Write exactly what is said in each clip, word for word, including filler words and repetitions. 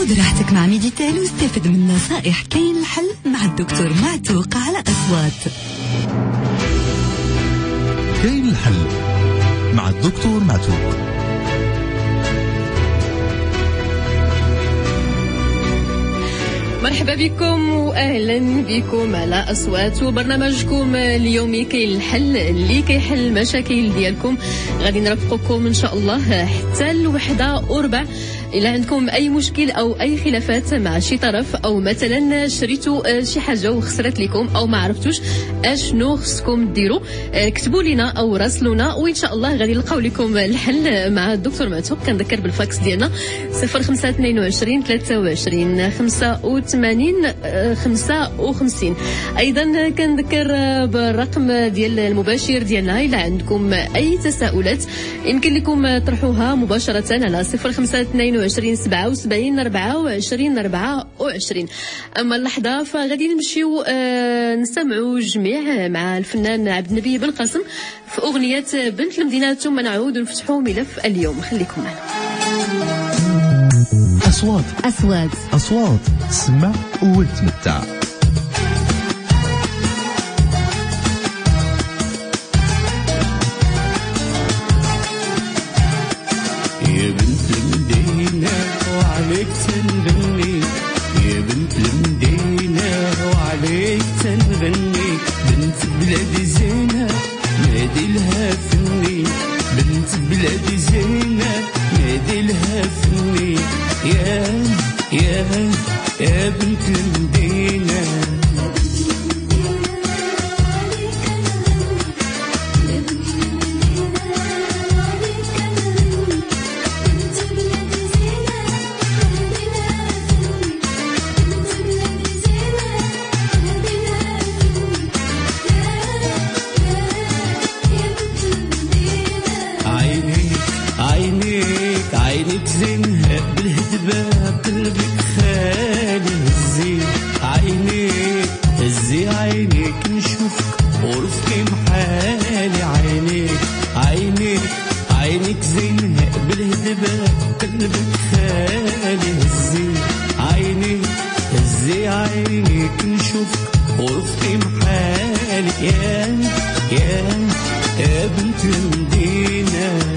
خذ راحتك مع ميديتال واستفد من نصائح كاين الحل مع الدكتور معتوق على أصوات. كاين الحل مع الدكتور معتوق. مرحبا بكم واهلا بكم على اصوات وبرنامجكم اليومي كاين الحل اللي كيحل المشاكل ديالكم. غادي نرافقكم ان شاء الله حتى الوحده وربع. إلا عندكم أي مشكل أو أي خلافات مع شي طرف، أو مثلا شريتوا شي حاجة وخسرت لكم أو ما عرفتوش أشنو خصكم ديروا، كتبوا لنا أو راسلونا وإن شاء الله غادي نلقاو لكم الحل مع الدكتور معتوق. كنذكر بالفاكس ديالنا صفر خمسة اثنين وعشرين ثلاثة وعشرين خمسة وثمانين خمسة وخمسين. أيضا كنذكر بالرقم ديال المباشر ديالنا. إلا عندكم أي تساؤلات يمكن لكم تطرحوها مباشرة على صفر خمسة اثنين وعشرين سبعة وسبعين أربعة وعشرين أربعة وعشرين. أما اللحظة فغادي نمشيو آه نستمعوا جميع مع الفنان عبد النبي بن قاسم في أغنية بنت المدينة، ثم نعود ونفتحوا ملف اليوم. خليكم معنا. أصوات أصوات أصوات تسمع وتمتع. يا بنت المدينة وعليك تنغني، يا بنت المدينة وعليك تنغني، بنت بلادي زينة نادي لها فني، بنت بلادي زينة نادي لها فني، يا يا يا بنت المدينة. عينيك زينها بالهدبة قلبك خالي هزي، عينيك هزي عينيك نشوفك ورفقي محالي، عينيك عينيك عينيك زينها بالهدبة قلبك خالي هزي، عينيك هزي عينيك نشوفك ورفقي محالي، يا يا يا بنت المدينة.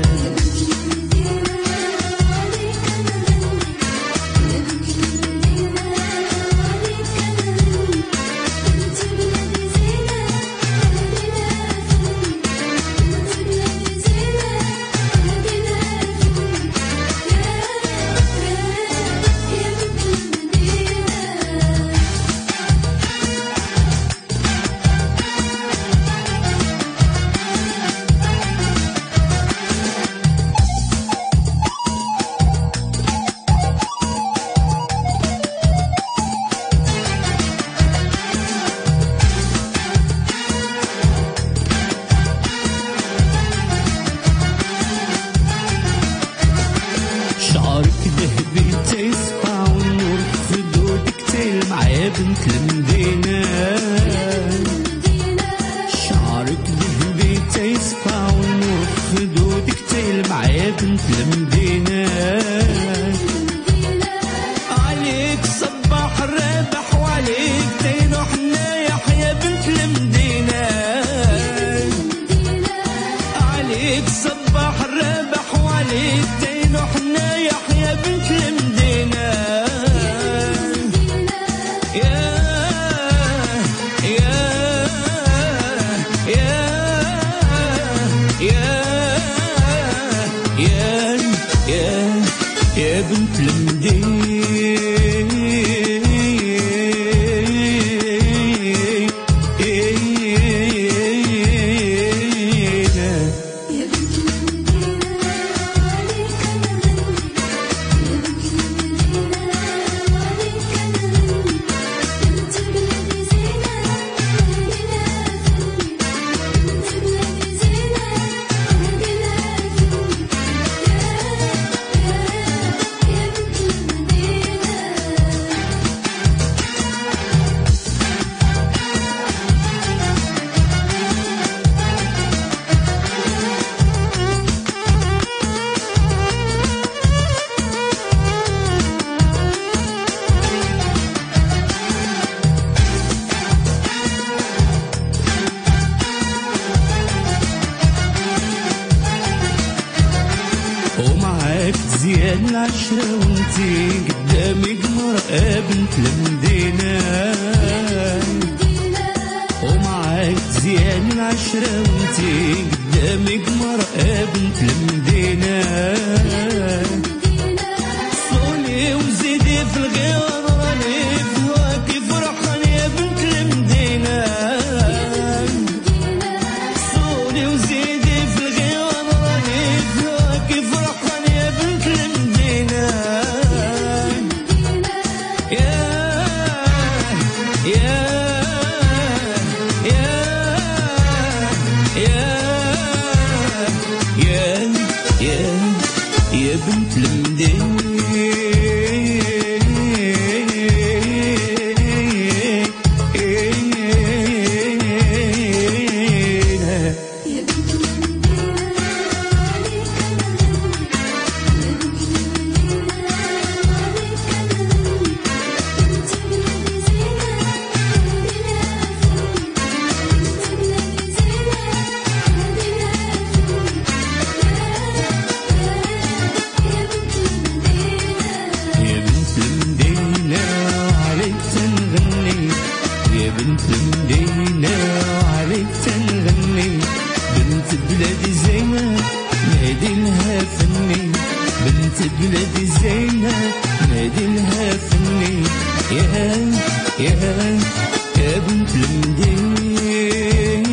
العشرة وانتي قدامي قمرة بنت المدينة ومعاك زيان العشرة وانتي قدامي قمرة بنت المدينة صوني وزيدي في الغيار راني بواكي فرحان يا بنت المدينة صوني وزيدي في الغيار راني بواكي فرحان يا بنت المدينة يا يا يا يا يا يا يا بنت المدينة بلادي زينة نادي لها فني يا يا يا بنت المدينة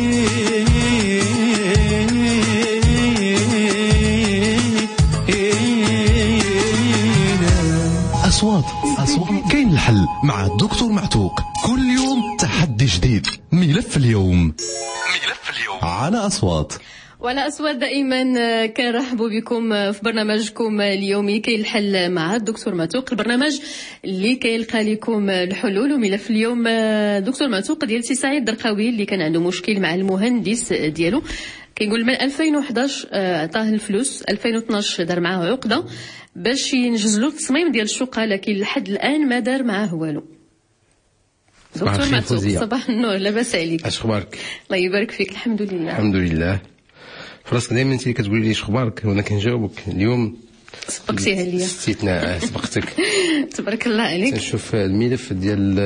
أصوات أصوات كاين الحل مع الدكتور معتوق. كل يوم تحدي جديد. ملف اليوم ملف اليوم على أصوات. وعلى أصوات دائما كنرحبوا بكم في برنامجكم اليومي كي الحل مع الدكتور معتوق، البرنامج اللي كيلقى لكم الحلول. وملف اليوم دكتور معتوق ديال سي سعيد الدرقاوي اللي كان عنده مشكل مع المهندس ديالو، كيقول من ألفين وحداش عطاه الفلوس، ألفين واثناش دار معاه عقده باش ينجز له التصميم ديال الشقه، لكن لحد الان ما دار معاه والو. دكتور معتوق صباح النور، لاباس عليك؟ اش اخبارك؟ الله يبارك فيك. الحمد لله الحمد لله. فراسك دائما انت اللي كتقولي لي اش اخبارك وانا كنجاوبك. اليوم سبقتيها ليا. استثناء سبقتك. تبارك الله عليك. نشوف الملف ديال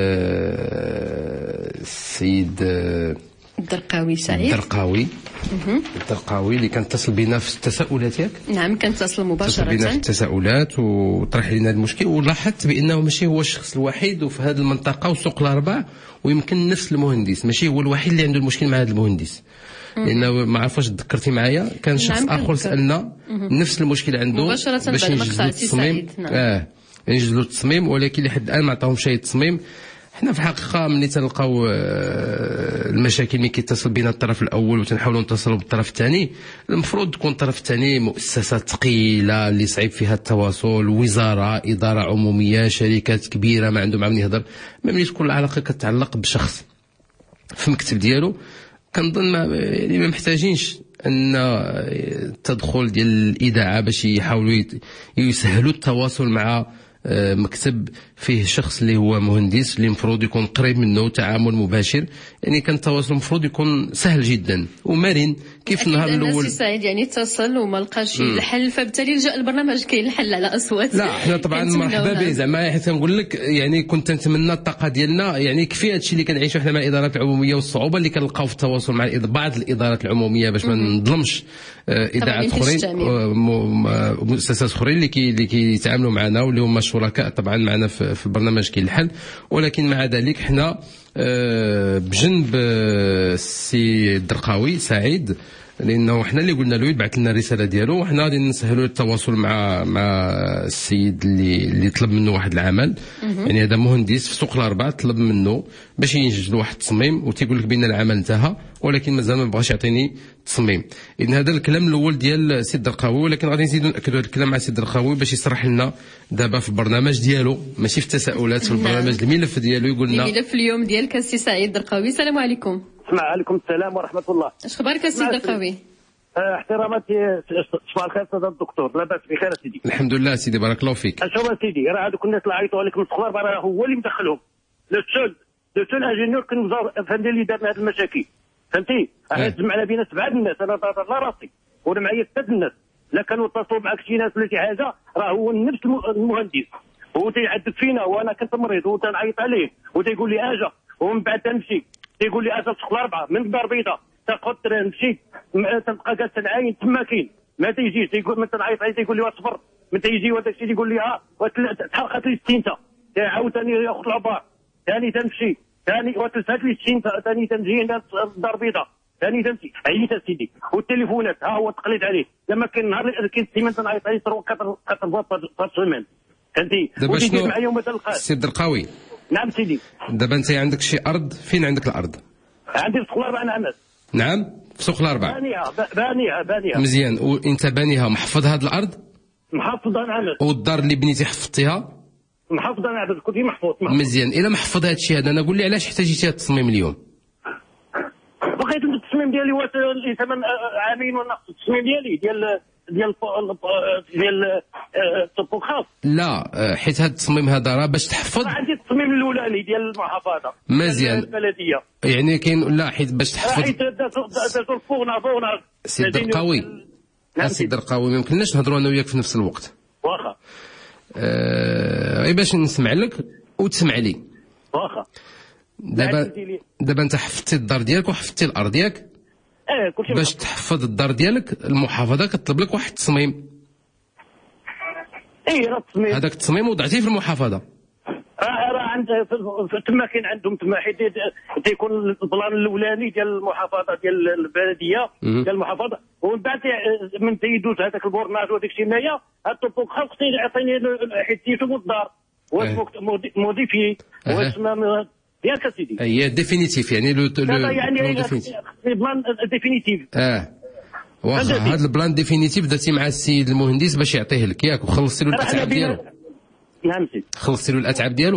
السيد الدرقاوي سعيد الدرقاوي الدرقاوي اللي كان اتصل بنا في التساؤلات ياك؟ نعم كان اتصل مباشرة اتصل بنا في التساؤلات وطرح لنا المشكل، ولاحظت بانه ماشي هو الشخص الوحيد وفي هذه المنطقة وسوق الاربع، ويمكن نفس المهندس ماشي هو الوحيد اللي عنده المشكل مع هذا المهندس. لانه ما عرفش تذكرتي معايا كان شخص نعم اخر سالنا نفس المشكل عنده مباشرة باش ينجز له التصميم. نعم. اه ينجز له التصميم، ولكن لحد الان ما عطاهمش اي تصميم. حنا في الحقيقه ملي تلقاو المشاكل اللي كيتصل بنا الطرف الاول وتنحاولوا نتصلوا بالطرف الثاني، المفروض تكون الطرف الثاني مؤسسه ثقيله اللي صعيب فيها التواصل، وزاره، اداره عموميه، شركات كبيره ما عندهم عم يهضر. ملي تكون العلاقه كتعلق بشخص في المكتب ديالو، كنظن ما يعني ما محتاجينش ان التدخل ديال الاذاعه باش يحاولوا يسهلوا التواصل مع مكتب فيه شخص اللي هو مهندس اللي المفروض يكون قريب منه تعامل مباشر. يعني كان التواصل المفروض يكون سهل جدا ومرن كيف النهار الاول. السي سعيد يعني اتصل وما لقاش الحل، فبالتالي لجا البرنامج كاين الحل على اصوات. لا احنا طبعا مرحبا به زعما، حيت كنقول لك يعني كنت نتمنى الطاقه ديالنا يعني كفايه هادشي اللي كنعيشوا حنا مع الادارات العموميه والصعوبه اللي كنلقاو في التواصل مع بعض الادارات العموميه باش ما نظلمش ادارات اخرين ومؤسسات اخرين اللي كي اللي كيتعاملوا معنا واللي هما شركاء طبعا معنا في, في البرنامج كاين الحل. ولكن مع ذلك حنا بجنب السي الدرقاوي سعيد، لانه حنا اللي قلنا له يبعث لنا الرساله ديالو، وحنا غادي نسهلوا التواصل مع مع السيد اللي اللي طلب منه واحد العمل. يعني هذا مهندس في سوق الاربعه طلب منه باش ينجز له واحد التصميم، وتيقول لك بان العمل انتهى ولكن مازال ما بغاش يعطيني تصميم. اذن هذا الكلام الاول ديال السي الدرقاوي، ولكن غادي نزيدوا ناكدوا هذا الكلام مع السي الدرقاوي باش يشرح لنا دابا في البرنامج ديالو، ماشي في التساؤلات، في البرنامج الملف ديالو يقول لنا الملف اليوم ديالك السي سعيد الدرقاوي. السلام عليكم. عليكم السلام ورحمه الله. اش اخبارك السي الدرقاوي؟ احتراماتي صباح الخير سيدي الدكتور، لاباس بخير سيدي؟ الحمد لله سيدي بارك الله فيك. شوف سيدي راه هذوك الناس اللي عيطوا عليك من الصغار راه هو اللي مدخلهم، لو سول لو سول انجينيور كان فهمتي اللي دار هذه المشاكل، فهمتي؟ راه جمعنا بينا سبعه الناس، انا لا راسي وانا معايا سته الناس، لا كانوا اتصلوا معك شي ناس ولا شي حاجه راه هو نفس المهندس هو تيعذب فينا وانا كنت مريض وتنعيط عليه وتيقول لي اجا ومن بعد تنمشي تيقول لي اجا تدخل اربعه من الدار البيضاء تاخذ نمشي تبقى جالس تنعاين تما كاين ما تيجيش تيقول من تنعيط عليه تيقول لي واصبر من تيجي وداك الشيء تيقول لي ها تحرقت لي السينتا عاوتاني ياخذ العبار ثاني تنمشي ثاني وتلفات لي السينتا ثاني تنجي الدار البيضاء ثاني تمشي عييت سيدي والتليفونات ها هو تقليد عليه لما كاين نهار كاين سيمانه تنعيط عليه تروح كتربط في السيمانه فهمتي دابا شنو معايا يوم تلقاه سي الدرقاوي؟ نعم سيدي. دابا انت عندك شي ارض، فين عندك الارض؟ عندي في سوق الاربعه نعمات. نعم في سوق الاربعه. بانيها بانيها بانيها مزيان. وانت بانيها محفظ هاد الارض؟ محفظها نعمات. والدار اللي بنيتي حفظتيها؟ محفظها نعمات كلشي محفوظ. مزيان. الا محفظ هاد الشيء هذا انا قول لي علاش احتاجيتي هاد التصميم اليوم؟ بقيت التصميم ديالي واش ثمان عامين ونقص التصميم ديالي ديال ديال ديال الطوبوغراف. لا حيت هذا التصميم هذا راه باش تحفظ. عندي التصميم الاولاني ديال المحافظه. مزيان. البلديه. يعني كاين لا حيت باش تحفظ. حيت دازو الفوغنا فوغنا. سي الدرقاوي. سي الدرقاوي ما يمكنناش نهضروا انا وياك في نفس الوقت. واخا. غير باش نسمع لك وتسمع لي. واخا. دابا دابا انت حفظتي الدار ديالك وحفظتي الارض ياك؟ اه كلشي. باش تحفظ الدار ديالك المحافظه كتطلب لك واحد التصميم. اي راه التصميم. هذاك التصميم وضعتيه في المحافظه. راه راه عند تما كاين عندهم تما حيت تيكون البلان الاولاني ديال المحافظه ديال البلديه ديال المحافظه ومن بعد من تيدوز هذاك البورناج وداك الشيء هنايا هاد الطوبوغراف خصني يعطيني حيت سيتو الدار واش موديفي واش ياك اسيدي. هي ديفينيتيف يعني لو لو يعني البلان ديفينيتيف. اه واخا هذا البلان ديفينيتيف درتي مع السيد المهندس باش يعطيه لك ياك وخلصتي له الاتعاب ديالو. نعم سيدي. خلصتي له الاتعاب ديالو؟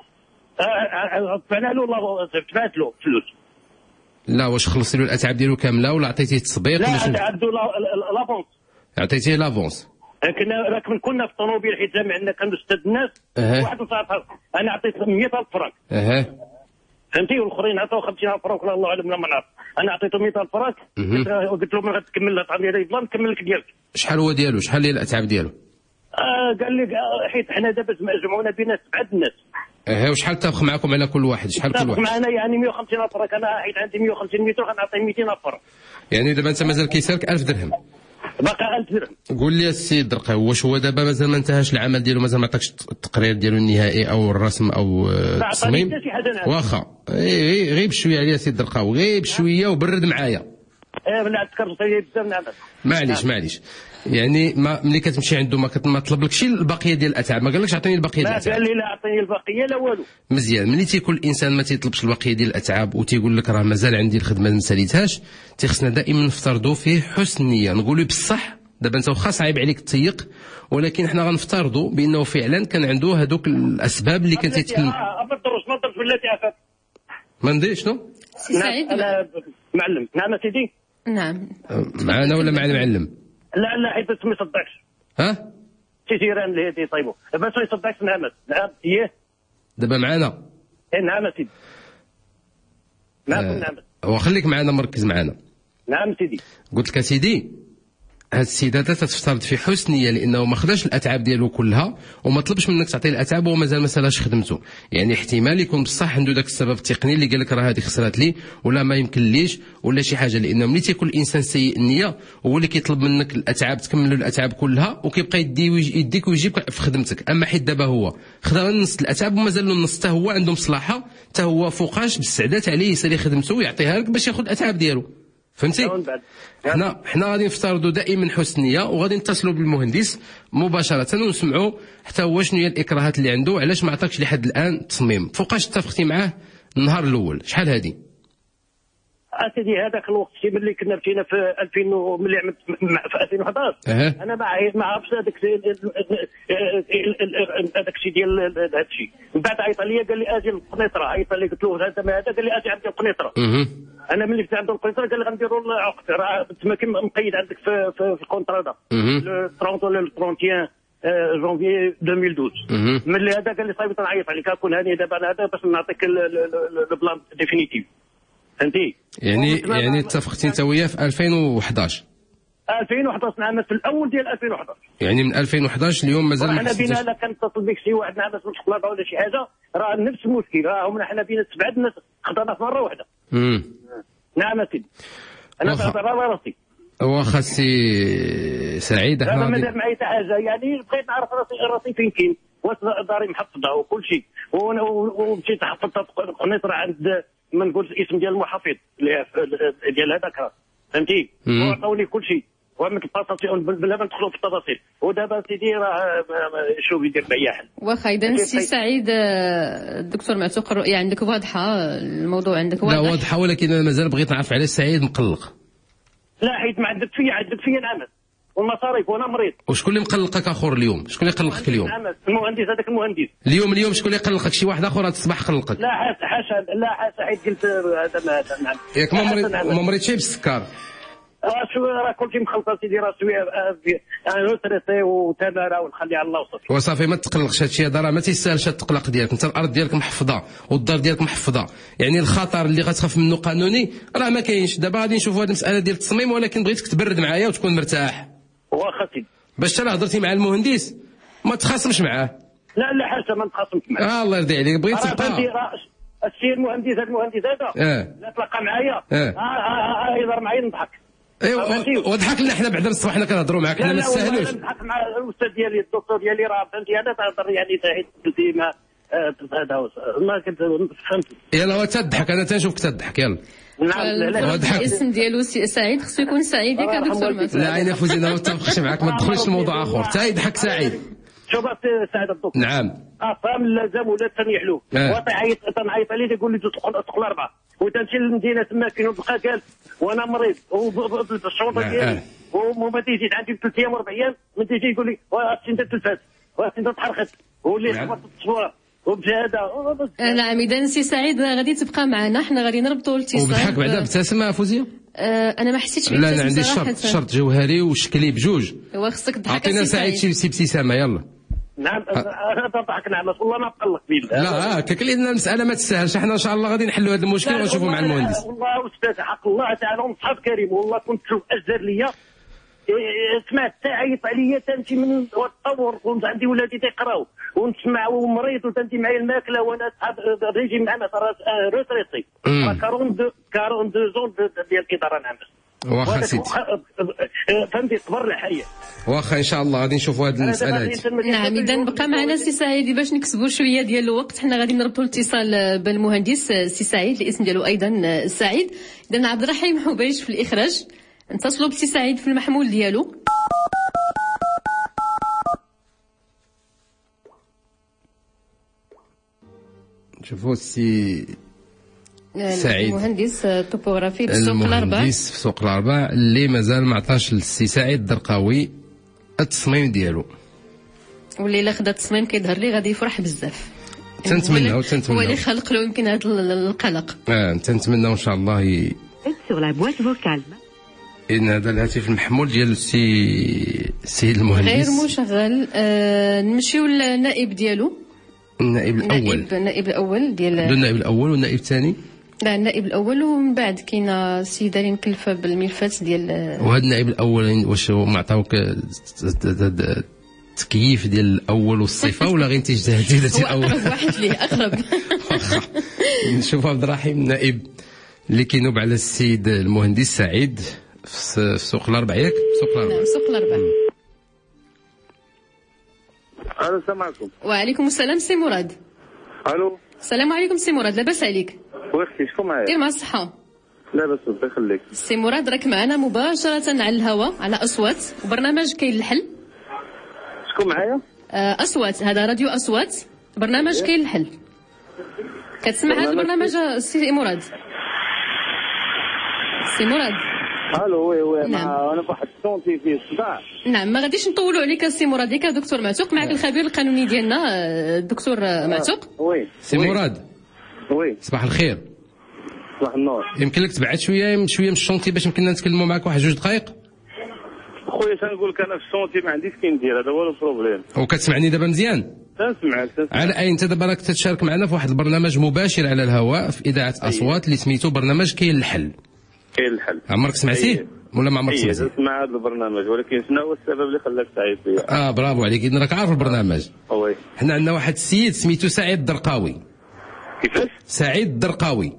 اه دفعنا له دفعت له فلوس. لا واش خلصتي له الاتعاب ديالو كامله ولا عطيتيه التسبيق؟ لا عندو لافونس. عطيتيه لافونس. كنا راكم كنا في الطوموبيل حيت جامع عندنا كانوا ست الناس. أه. واحد وصافي انا عطيت مية ألف فرنك. اها فهمتي والاخرين عطاو خمسين ألف فرنك الله اعلم ما نعرف. انا عطيته مية ألف فرنك قلت له من غتكمل لها تعطيني لي بلان نكمل لك ديالك. شحال هو ديالو؟ شحال هي الاتعاب ديالو؟ آه قال لي حيت حنا دابا جمعونا بينا سبعه الناس. اه وشحال اتفق معكم على كل واحد؟ شحال كل واحد؟ معنا يعني مية وخمسين ألف فرنك. انا حيت عندي مية وخمسين متر غنعطيه ميتين ألف فرنك. يعني دابا انت مازال كيسالك ألف درهم. باقي ألف درهم. قول لي السيد الدرقاوي واش هو دابا مازال ما انتهاش العمل ديالو؟ مازال ما عطاكش التقرير ديالو النهائي او الرسم او التصميم؟ واخا غير غير بشويه عليا السيد الدرقاوي غير بشويه وبرد معايا. ايه من عند كرت بزاف نعم. معليش معليش يعني ما ملي كتمشي عنده ما, ما طلبلكش البقيه ديال الاتعاب؟ ما قالكش عطيني البقيه ديال الاتعاب؟ قال لي لا عطيني البقيه لا والو. مزيان. ملي تيكون الانسان ما تيطلبش البقيه ديال الاتعاب وتيقول لك راه مازال عندي الخدمه ما ساليتهاش تيخصنا دائما نفترضوا فيه حسن النيه. نقولوا بصح دابا انت واخا صعيب عليك تسيق ولكن حنا غنفترضوا بانه فعلا كان عنده هذوك الاسباب اللي كان تيتكلم. اه ما تضرش ما تضرش بلاتي عفاك. ما ندير شنو؟ سي سعيد انا معلم. نعم سيدي. نعم معنا ولا مع المعلم؟ لا لا حيت ما يصدقش. ها؟ شي جيران اللي تيطيبوا بس ما يصدقش. نعم نعم ايه دابا معنا. ايه نعم سيدي. نعم آه. نعم وخليك معنا مركز معنا. نعم سيدي. قلت لك سيدي هاد السيد هذا تفترض في حسن نيه لانه ما خداش الاتعاب ديالو كلها وما طلبش منك تعطيه الاتعاب وهو مازال ما سالاش خدمته. يعني احتمال يكون بصح عنده داك السبب التقني اللي قال لك راه هذه خسرات لي ولا ما يمكن ليش ولا شي حاجه. لانه ملي تيكون الانسان سيء النيه هو اللي كيطلب منك الاتعاب تكمل له الاتعاب كلها وكيبقى يدي يديك ويجيبك في خدمتك. اما حيت دابا هو خدا نص الاتعاب ومازال له النص حتى هو عنده مصلحه حتى هو فوقاش بالسعدات عليه يسالي خدمته ويعطيها لك باش ياخذ الاتعاب ديالو. فهمتي؟ حنا حنا غادي نفترضوا دائما حسن نيه وغادي نتصلوا بالمهندس مباشره ونسمعوا حتى هو شنو هي الاكراهات اللي عنده علاش ما عطاكش لحد الان تصميم. فوقاش اتفقتي معاه النهار الاول؟ شحال هذه؟ اسيدي هذاك الوقت شي ملي كنا مشينا في ألفين ملي عملت في ألفين وحداش أه. انا ما ما عرفتش هذاك هذاك الشيء ديال هذا الشيء. من بعد عيط لي قال لي اجي القنيطره. عيط لي قلت له هذا ما هذا قال لي اجي عندي القنيطره. انا ملي جيت عند القنيطره قال لي غنديروا العقد راه تما كما مقيد عندك في في, في الكونترا هذا لو ثلاثين ولا لو واحد وثلاثين جونفي ألفين واثناش. ملي هذا قال لي صايب تنعيط عليك كون هاني دابا انا هذا باش نعطيك البلان ديفينيتيف. فهمتي؟ يعني يعني اتفقتي انت وياه في ألفين وحداش؟ ألفين وحداش نعمس في الاول ديال ألفين وحداش. يعني من ألفين وحداش اليوم مازال ما حنا بينا حسيتش. لا كنتصل بك شي واحد نعمس في الشقلاطه ولا شي حاجه راه نفس المشكل، راه حنا بينا سبعه الناس خضرنا في مره واحده. امم نعم سيدي انا واخا. كنهضر على راسي. واخا سي سعيد هذا احنا ما غادي دار معايا حتى حاجه، يعني بغيت نعرف راسي راسي فين كاين، واش داري محفظه وكل شيء، ومشيت حفظت قنيت راه عند ما نقولش الاسم ديال المحافظ ديال هذاك فهمتي، وعطاوني كل شيء ومن الباساسيون بلا ما ندخلوا في التفاصيل، ودابا سيدي راه شوف يدير معايا حل. واخا اذا سي سعيد الدكتور معتوق الرؤيه عندك واضحه، الموضوع عندك واضح. لا واضحه، ولكن انا مازال بغيت نعرف على سعيد مقلق. لا حيت ما عندك فيا عندك فيا نعمس والمصاريف وانا مريض. وشكون اللي مقلقك اخر اليوم؟ شكون اللي قلقك اليوم؟ نعمس المهندس هذاك المهندس. اليوم اليوم شكون اللي قلقك؟ شي واحد اخر هذا الصباح قلقك؟ لا حاشا حاشا لا حاشا حيت قلت هذا ما هذا نعم. ياك ما مريض ما مريض بالسكر؟ راه شو راه كلشي مخلصه سيدي، راه شويه انا روتريتي وتماره ونخلي على الله وصافي. وصافي ما تقلقش، هادشي هذا راه ما تيسالش التقلق ديالك، انت الارض ديالك محفظه والدار ديالك محفظه، يعني الخطر اللي غتخاف منه قانوني راه ما كاينش. دابا غادي نشوفوا هذه المساله ديال التصميم، ولكن بغيتك تبرد معايا وتكون مرتاح. واخا سيدي باش حتى هضرتي مع المهندس ما تخاصمش معاه. لا لا حاشا ما نتخاصمش معاه. اه الله يرضي عليك، بغيت راه فهمتي تبقى راه السي المهندس هذا المهندس هذا اه لا تلاقى معايا اه اه يهضر معايا نضحك. ايوا وضحك لنا حنا بعد الصباح حنا كنهضروا معاك، حنا ما نستاهلوش. نضحك مع الاستاذ ديالي الدكتور ديالي راه فهمتي هذا تهضر يعني حيت قلتي ما هذا ما كنت فهمت. يلا هو تضحك، انا تنشوفك تضحك. يلا نعم لا الاسم ديالو سعيد خصو يكون سعيد ياك دكتور معتوق. لا عينا فوزي انا ما متفقش معاك، ما تدخلش لموضوع اخر. تا يضحك سعيد. شوف سعيد الدكتور نعم اه فهم اللازم ولا تنيحلو وتعيط تنعيط عليه تقول لي تدخل اربعه وتمشي للمدينه تما كاين وتلقى جالس وانا مريض وبالشرطه ديالي وما تيجي عندي ثلاث ايام اربع ايام من تيجي يقول لي واه انت تلفات واه انت تحرقت واللي خبطت التصوير وبشهاده. نعم اذا سي سعيد غادي تبقى معنا، حنا غادي نربطوا الاتصال. وبضحك بعدا ابتسم فوزيه. آه انا ما حسيتش لا انا عندي شرط شرط جوهري وشكلي بجوج. ايوا خصك تضحك. عطينا سعيد شي ابتسامه يلا. نعم انا تضحك نعم والله ما نقلق بالله. لا هكاك لان المساله ما تستاهلش، احنا ان شاء الله غادي نحلوا هذا المشكل ونشوفوا مع المهندس. والله استاذ حق الله تعالى ونصحاب كريم والله كنت تشوف اجر ليا سمعت تعيط عليا تمشي من الطور كنت عندي ولادي تيقراو ونسمع ومريض وتنتي معايا الماكله وانا اصحاب الريجيم معنا روتريتي كارون دو كارون دو زون ديال الاداره نعم. واخا سيدي فهمتي صبر الحياه. واخا ان شاء الله غادي نشوفوا هذه المساله هذه. نعم اذا بقى معنا سي سعيد باش نكسبوا شويه ديال الوقت، حنا غادي نربطوا الاتصال بالمهندس سي سعيد الاسم ديالو ايضا سعيد. اذا عبد الرحيم حبيش في الاخراج، نتصلوا بسي سعيد في المحمول ديالو. شوفوا السي سعيد المهندس الطوبوغرافي في سوق الارباع، المهندس في سوق الارباع اللي مازال ما عطاش للسي سعيد الدرقاوي التصميم ديالو، واللي الا خدا التصميم كيظهر لي غادي يفرح بزاف. تنتمناو تنتمناو هو اللي خلق له يمكن هذا القلق. اه تنتمناو ان شاء الله ي... ان هذا الهاتف المحمول ديال السي السيد المهندس غير مشغل. آه نمشيو للنائب ديالو. النائب الاول النائب, النائب الاول ديال النائب الاول والنائب الثاني. لا النائب الاول ومن بعد كاينه سيده اللي مكلفه بالملفات ديال. وهذا النائب الاول واش ما عطاوك التكييف ديال الاول والصفه ولا غير انت اجتهدتي الاول؟ اقرب واحد ليه اقرب. نشوف عبد الرحيم النائب اللي كينوب على السيد المهندس سعيد في سوق الاربع. ياك سوق الاربع؟ نعم سوق الاربع. الو السلام عليكم. وعليكم السلام سي مراد. الو السلام عليكم سي مراد، لاباس عليك؟ واختي شكون معايا؟ دير مع الصحه. لاباس الله يخليك. سي مراد راك معنا مباشره على الهواء على اصوات وبرنامج كاين الحل. شكون معايا؟ اصوات، هذا راديو اصوات برنامج كاين الحل. كتسمع هذا البرنامج سي مراد؟ سي مراد الو وي وي نعم. انا بواحد الصوتي فيه الصداع. نعم ما غاديش نطولوا عليك السي مراد، ياك دكتور معتوق معك الخبير القانوني ديالنا الدكتور معتوق. وي سي مراد وي صباح الخير. صباح النور. يمكن لك تبعد شويه شويه من الشونتي باش يمكننا نتكلموا معك واحد جوج دقائق؟ خويا تنقول لك انا في الشونتي ما عنديش كي ندير، هذا هو البروبليم. وكتسمعني دابا مزيان؟ تنسمعك تنسمعك. على اي انت دابا راك تتشارك معنا في واحد البرنامج مباشر على الهواء في اذاعه اصوات اللي سميتو برنامج كاين الحل. كاين الحل. عمرك سمعتيه؟ ولا ما عمرك اي سمعتي؟ مع هذا البرنامج، ولكن شنو هو السبب اللي خلاك سعيد فيه؟ اه برافو عليك، إذن راك عارف البرنامج. وي. حنا عندنا واحد السيد سميتو سعيد الدرقاوي. كيفاش؟ سعيد الدرقاوي.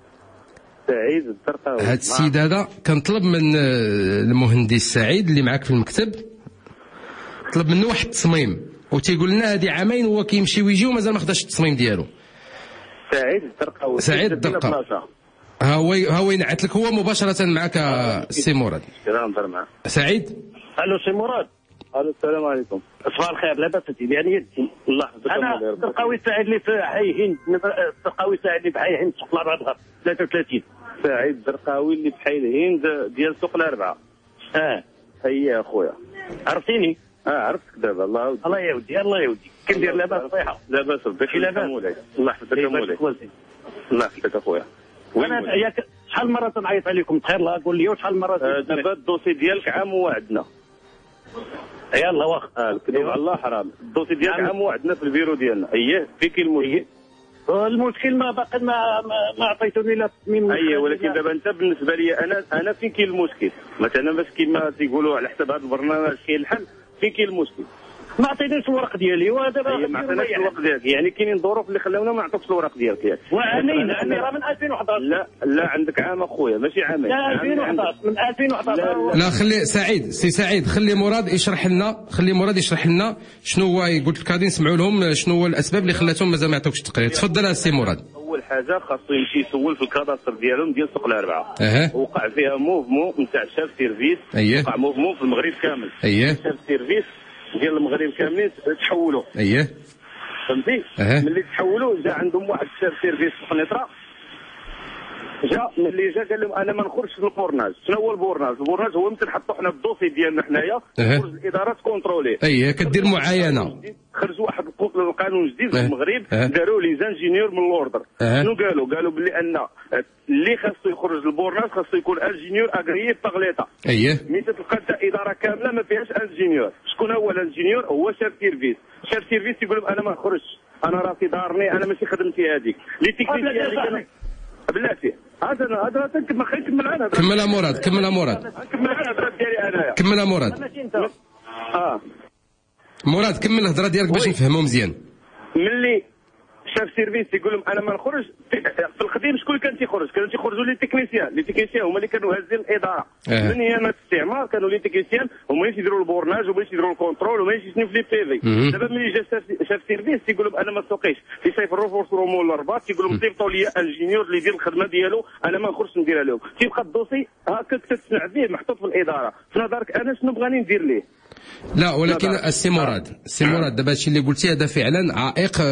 سعيد الدرقاوي. هذا السيد هذا كنطلب من المهندس سعيد اللي معاك في المكتب، طلب منه واحد التصميم وتيقول لنا هذه عامين هو كيمشي ويجي ومازال ما خداش التصميم ديالو. سعيد الدرقاوي. سعيد الدرقاوي. ها هو ها هو ينعت لك هو مباشرة معك السي مراد. نهضر معاه. سعيد. الو سي مراد. الو السلام عليكم. صباح الخير، لاباس سيدي يعني الله يحفظك. انا الدرقاوي ساعد لي في حي هند، الدرقاوي ساعد لي في حي هند سوق الاربعه ثلاثة وثلاثين. سعيد الدرقاوي اللي في حي الهند ديال سوق الاربعه. اه هيا اخويا. عرفتيني؟ اه عرفتك دابا. الله يوديك. الله يودي الله يودي. كندير لاباس صحيحه؟ لاباس ربي لاباس. مولاي. الله يحفظك مولاي. الله يحفظك اخويا. انا ياك شحال مره تنعيط عليكم تخير الله قول لي وشحال مره آه دابا الدوسي ديالك عام وعدنا. يلا واخا. اه الكذوب على الله حرام. الدوسي ديالك نعم. عام وعدنا في البيرو ديالنا. اييه فيك المشكل. المشكل ما باقي ما ما, ما عطيتوني لا تصميم. اييه ولكن دابا انت بالنسبه لي انا انا فين كاين المشكل؟ مثلا باش كيما تيقولوا على حساب هذا البرنامج كاين الحل، فين كاين المشكل؟ ما عطينيش الورق ديالي ودابا ما عطيناش الورق ديالك، يعني كاينين ظروف اللي خلاونا ما عطوكش الورق ديالك ياك. وعامين عامين راه من ألفين وحداش. لا لا عندك عام اخويا ماشي عامين. لا ألفين وحداش من ألفين وحداش. لا, لا خلي سعيد سي سعيد خلي مراد يشرح لنا، خلي مراد يشرح لنا شنو هو. قلت لك غادي نسمعوا لهم شنو هو الاسباب اللي خلاتهم مازال ما يعطوكش التقرير. تفضل السي مراد. اول حاجه خاصو يمشي يسول في الكادستر ديالهم ديال سوق الاربعه. اها وقع فيها موفمون نتاع شاف سيرفيس. اييه وقع موفمون في المغرب كامل. اييه شاف سيرفيس ديال المغرب كاملين تحولوا. اييه فهمتي؟ أه. ملي تحولوا جا عندهم واحد الشاف سيرفيس في قنيطره، جا ملي جا قال لهم انا ما نخرجش من البورناج. شنو هو البورناج؟ البورناج هو مثل نحطوا حنا الدوسي ديالنا حنايا تخرج الاداره تكونترولي. اييه كدير معاينه. خرج واحد القانون جديد في أه. المغرب أه. داروا لي زانجينيور من الاوردر. أه. شنو قالوا؟ قالوا بلي ان اللي خاصو يخرج البورناج خاصو يكون انجينيور اغريي باغليطا. اييه ملي تلقى انت اداره كامله ما فيهاش انجينيور، شكون هو الانجينيور؟ هو شاف سيرفيس. شاف سيرفيس يقول لهم انا ما نخرجش، انا راسي دارني، انا ماشي خدمتي هذيك. لي تكنيسيان بلاتي هذا هذا تنكمل ما خليك تكمل انا. كملها مراد كملها مراد كمل انا الهضره ديالي انايا. كملها مراد. ماشي انت. اه مراد كمل الهضره ديالك باش نفهموا مزيان. ملي شاف سيرفيس يقول لهم انا ما نخرج، في القديم شكون كان تيخرج؟ كانوا تيخرجوا لي تكنيسيان، لي تكنيسيان هما اللي كانوا هازين الاداره. أه. من ايام الاستعمار كانوا لي تكنيسيان هما اللي تيديروا البورناج وما يديروا الكونترول وما يشنيو في لي بي في. دابا ملي جا شاف سيرفيس تيقول لهم انا ما سوقيش في صيف الروفورس رومو الرباط، تيقول لهم صيفطوا لي انجينيور اللي يدير الخدمه ديالو، انا ما نخرجش نديرها لهم. تيبقى الدوسي هكاك تسمع فيه محطوط في الاداره. في نظرك انا شنو بغاني ندير ليه؟ لا ولكن السي مراد السي مراد دابا هادشي اللي قلتي هذا فعلا عائق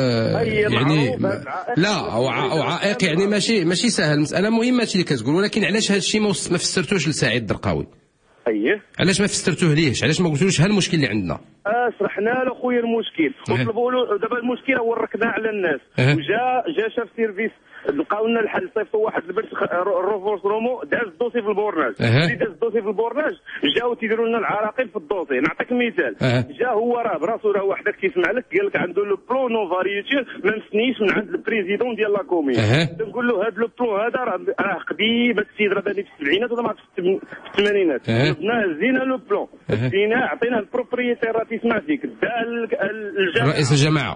يعني لا او عائق يعني ماشي ماشي سهل. مساله مهمه هادشي اللي كتقول، ولكن علاش هذا الشيء ما فسرتوش لسعيد الدرقاوي؟ اييه علاش ما فسرتوه ليش؟ علاش ما قلتولوش ها المشكل اللي عندنا؟ اه شرحنا له خويا المشكل وطلبوا له. دابا المشكل هو ركناه على الناس. أه. وجا جا شاف سيرفيس لقاو لنا الحل، صيفطوا واحد البرس الروفورس رومو داز الدوسي في البورناج. أه. اللي داز الدوسي في البورناج جاو تيديروا لنا العراقيل في الدوسي. نعطيك مثال. أه. جا هو راه براسو راه وحدك تيسمع لك قال لك عنده لو بلون نو فاريتي ما مسنيش من عند البريزيدون ديال لا كومين. أه. تنقول له هذا لو بلون هذا راه راه قديم. هذا السيد راه بادي في السبعينات ولا ما عرفتش في الثمانينات. جبناه هزينا لو بلون دينا عطينا البروبريتير راه تيسمع فيك دا الجامعه رئيس الجماعه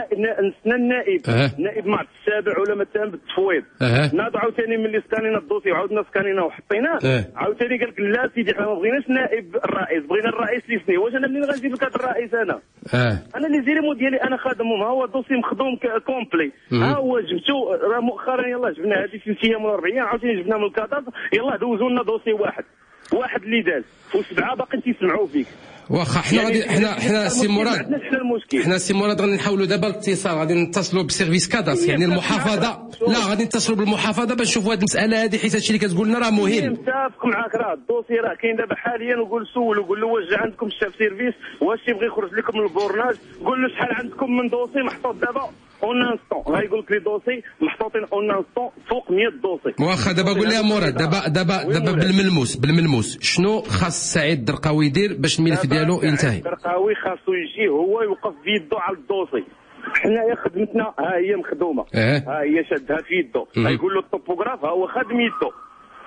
نسنا النائب. النائب ما عرفت السابع ولا متهم بالتفويض. ناض عاوتاني ملي سكانينا الدوسي وعاودنا سكانينا وحطيناه. عاوتاني قال لك لا سيدي حنا ما بغيناش نائب الرئيس، بغينا الرئيس اللي سني. واش انا منين غنجيب لك هذا الرئيس؟ انا انا لي زيريمو ديالي انا خادمهم. ها هو الدوسي مخدوم كومبلي. ها هو جبتو راه مؤخرا يلاه جبنا هذه ست ايام ولا اربع ايام عاوتاني جبنا من الكادر يلاه دوزوا لنا دوسي واحد واحد اللي داز وسبعه باقيين تيسمعوا فيك. واخا حنا غادي يعني حنا حنا سي مراد حنا سي مراد غادي نحاولوا دابا الاتصال، غادي نتصلوا بسيرفيس كاداس يعني المحافظه. لا غادي نتصلوا بالمحافظه باش نشوفوا هذه المساله هذه، حيت هادشي اللي كتقول لنا راه مهم. متفق معاك، راه الدوسي راه كاين دابا حاليا. وقول سول وقول له واش جا عندكم الشاف سيرفيس واش يبغي يخرج لكم من البورناج، قول له شحال عندكم من دوسي محطوط دابا اون انستون. غايقول لك لي دوسي محطوطين اون انستون فوق مية دوسي. واخا دابا قول لي مراد دابا دابا دابا بالملموس بالملموس شنو خاص سعيد الدرقاوي يدير باش الملف ديالو ينتهي؟ الدرقاوي خاصو يجي هو يوقف بيدو على الدوسي. حنايا خدمتنا ها هي مخدومه. اه. ها هي شادها في يدو. غايقول له الطوبوغراف ها هو خادم يدو.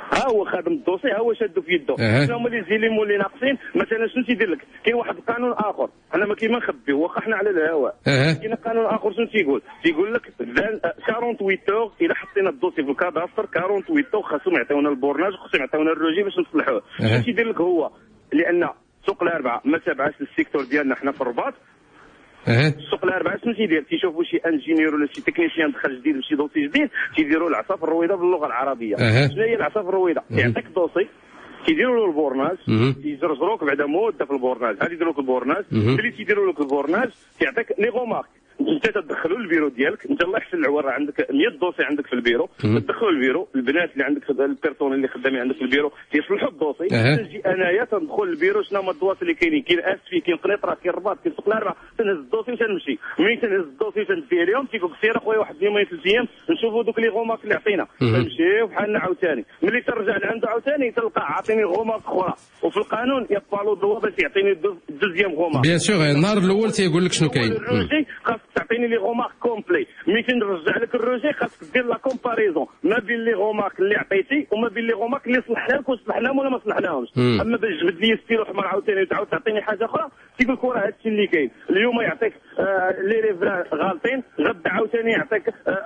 ها هو خادم الدوسي، ها هو شادو في يده. شنو هما اللي زيليمو اللي ناقصين؟ مثلا شنو تيدير لك؟ كاين واحد القانون اخر، انا ما كيما نخبيو واخا حنا على الهواء. كاين قانون اخر شنو تيقول؟ تيقول لك ثمانية وأربعين اور الا حطينا الدوسي في الكاداستر ثمانية وأربعين اور خاصهم يعطيونا البورناج، خاصهم يعطيونا الروجي باش نصلحوه. شنو تيدير لك هو؟ لان سوق الاربعه ما تابعش للسيكتور ديالنا حنا في الرباط. السوق الاربعه شنو تيدير؟ تيشوفوا شي انجينيور ولا شي تكنيسيان دخل جديد بشي دوسي جديد، تيديروا العصا في الرويضه باللغه العربيه. شنو هي العصا في الرويضه؟ يعطيك دوسي، تيديروا له البورناج، تيزرزروك بعدا مده في البورناج، هادي يديروا لك البورناج، ملي تيديروا لك البورناج تيعطيك لي غومارك. انت تدخلوا للبيرو ديالك، انت الله يحسن العوار عندك مية دوسي عندك في البيرو، تدخلوا البيرو، البنات اللي عندك البيرسون اللي خدامين عندك في البيرو تيصلحوا الدوسي، تجي انايا تندخل للبيرو شنو هما الدواسي اللي كاينين، كاين اسفي، كاين قنيطره، كاين الرباط، كاين سوق الاربعه، تنهز الدوسي وتنمشي، ملي تنهز الدوسي وتندفيه اليوم تيقول لك سير اخويا واحد يومين ثلاث ايام نشوفوا دوك لي غومارك اللي عطينا، تمشي بحالنا عاوتاني، ملي ترجع لعنده عاوتاني تلقى عاطيني غومارك اخرى، وفي القانون يبالو دوا باش يعطيني دوزيام غومارك. بيان سور النهار الاول تيقول لك شنو كاين. خاصك تعطيني لي غومارك كومبلي، ملي نرجع لك الروجي خاصك دير لا كومباريزون ما بين لي غومارك اللي عطيتي وما بين لي غومارك اللي صلحنا لك وصلحناهم ولا ما صلحناهمش. اما باش تجبد لي ستيل احمر عاوتاني وتعاود تعطيني حاجه اخرى تيقول لك راه هادشي اللي كاين، اليوم يعطيك آه لي ريفران غالطين، غدا عاوتاني يعطيك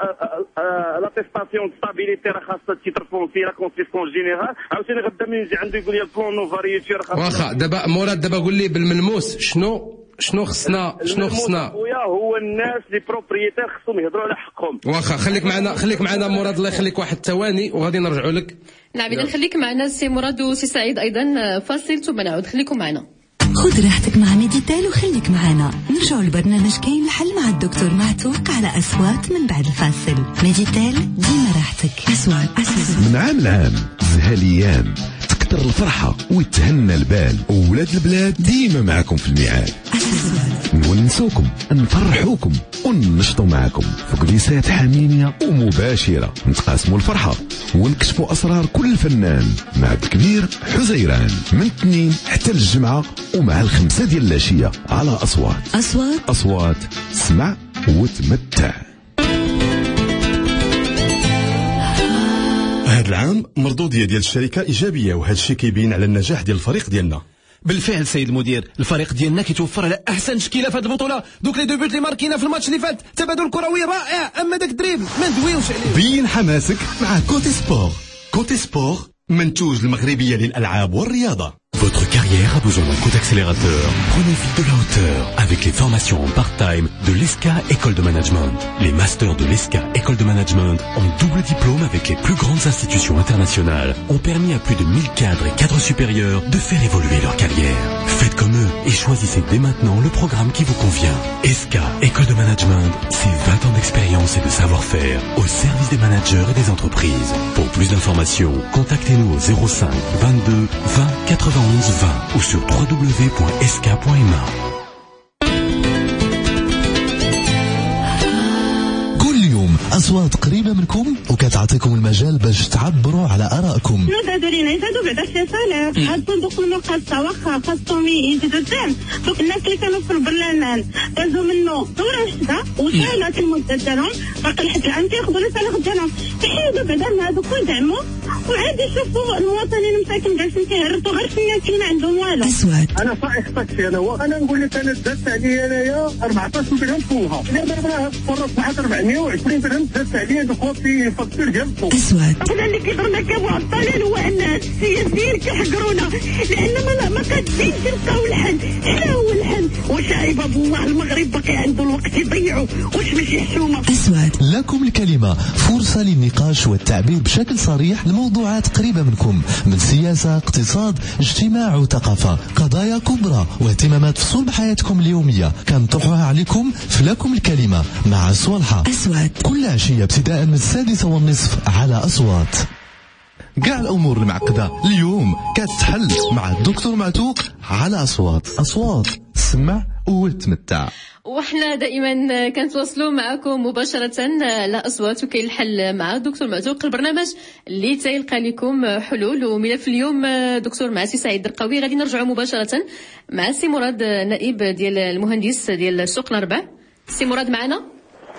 لاتيستاسيون ستابيليتي راه خاصها تيتر فونسي لا كونسيسيون جينيرال، عاوتاني غدا من يجي عنده يقول لي البلون نو فاريتي راه خاصها. واخا دابا مراد دابا قول لي بالملموس شنو شنو خصنا شنو خصنا خويا هو الناس لي بروبريتير خصهم يهضروا على حقهم. واخا خليك معنا خليك معنا مراد الله يخليك واحد الثواني وغادي نرجعوا لك. نعم اذا خليك معنا سي مراد وسي سعيد ايضا فاصل ثم نعود، خليكم معنا. خذ راحتك مع ميديتال وخليك معنا، نرجعوا لبرنامج كاين الحل مع الدكتور معتوق على أصوات من بعد الفاصل. ميديتال ديما راحتك. أصوات أصوات من عام لعام زهاليان تكتر الفرحة ويتهنى البال، وولاد البلاد ديما معكم في الميعاد. نونسوكم نفرحوكم وننشطوا معكم في كليسات حميمية ومباشرة، نتقاسموا الفرحة ونكشفوا أسرار كل فنان مع الكبير حزيران من الاثنين حتى الجمعة ومع الخمسة ديال العشية على أصوات. أصوات أصوات اسمع وتمتع. هذا العام مردودية ديال الشركة إيجابية، وهذا الشيء كيبين على النجاح ديال الفريق ديالنا. بالفعل سيد المدير، الفريق ديالنا كيتوفر على احسن تشكيله في هذه البطوله، دوك لي دو بوت اللي ماركينا في الماتش اللي فات تبادل كروي رائع، اما داك الدريب ما ندويوش عليه. بين حماسك مع كوتي سبور. كوتي سبور منتوج المغربيه للالعاب والرياضه. Votre carrière a besoin d'un coup d'accélérateur. Prenez vite de la hauteur avec les formations en part-time de l'E S C A École de Management. Les masters de l'E S C A École de Management en double diplôme avec les plus grandes institutions internationales ont permis à plus de mille cadres et cadres supérieurs de faire évoluer leur carrière. Faites comme eux et choisissez dès maintenant le programme qui vous convient. E S C A École de Management, c'est vingt ans d'expérience et de savoir-faire au service des managers et des entreprises. Pour plus d'informations, contactez-nous au zéro cinq vingt-deux vingt quatre-vingt-onze vingt ou sur w w w point s k point m a. أصوات قريبة منكم وكتعطيكم المجال باش تعبروا على آرائكم. شنو دادو لينا يزادوا بعدا سي صالح هادو دوك المقاصة واخا خاصهم يزيدوا الدعم، دوك الناس اللي كانوا في البرلمان دازوا منه دورة شتا وسالات المدة ديالهم باقي لحد العام تياخذوا الصالح ديالهم، يحيدوا بعدا هادوك ويدعموا وعادي يشوفوا المواطنين مساكن جالسين كيهرسوا غير في الناس اللي ما عندهم والو. انا سائق طاكسي انا هو انا نقول لك انا دازت عليا انايا أربعطاش درهم فوقها، دابا راه فرص واحد أربعمية وعشرين درهم دازت عليا دوك في فاكتور ديال الفوق. احنا اللي كيضرنا كمعطلين هو ان السياسيين كيحقرونا لان ما ما كاتبينش نلقاو الحل. شنو هو الحل؟ واش عيب الله المغرب باقي عنده الوقت يضيعوا؟ واش ماشي حشومه؟ أسود لكم الكلمة، فرصة للنقاش والتعبير بشكل صريح لموضوعات قريبة منكم من سياسة، اقتصاد، اجتماع وثقافة، قضايا كبرى واهتمامات في صلب حياتكم اليومية كنطرحها عليكم في لكم الكلمة مع صالحة. أسود كل عشية ابتداء من السادسة والنصف على أصوات. كاع الأمور المعقدة اليوم كتحل مع الدكتور معتوق على أصوات. أصوات تسمع وتمتع. وحنا دائما كنتواصلوا معكم مباشرة لا أصوات وكاين الحل مع دكتور معتوق، البرنامج اللي تيلقى لكم حلول وملف. اليوم دكتور مع سي سعيد الدرقاوي غادي نرجعوا مباشرة مع سي مراد نائب ديال المهندس ديال السوق الأربع. سي مراد معنا؟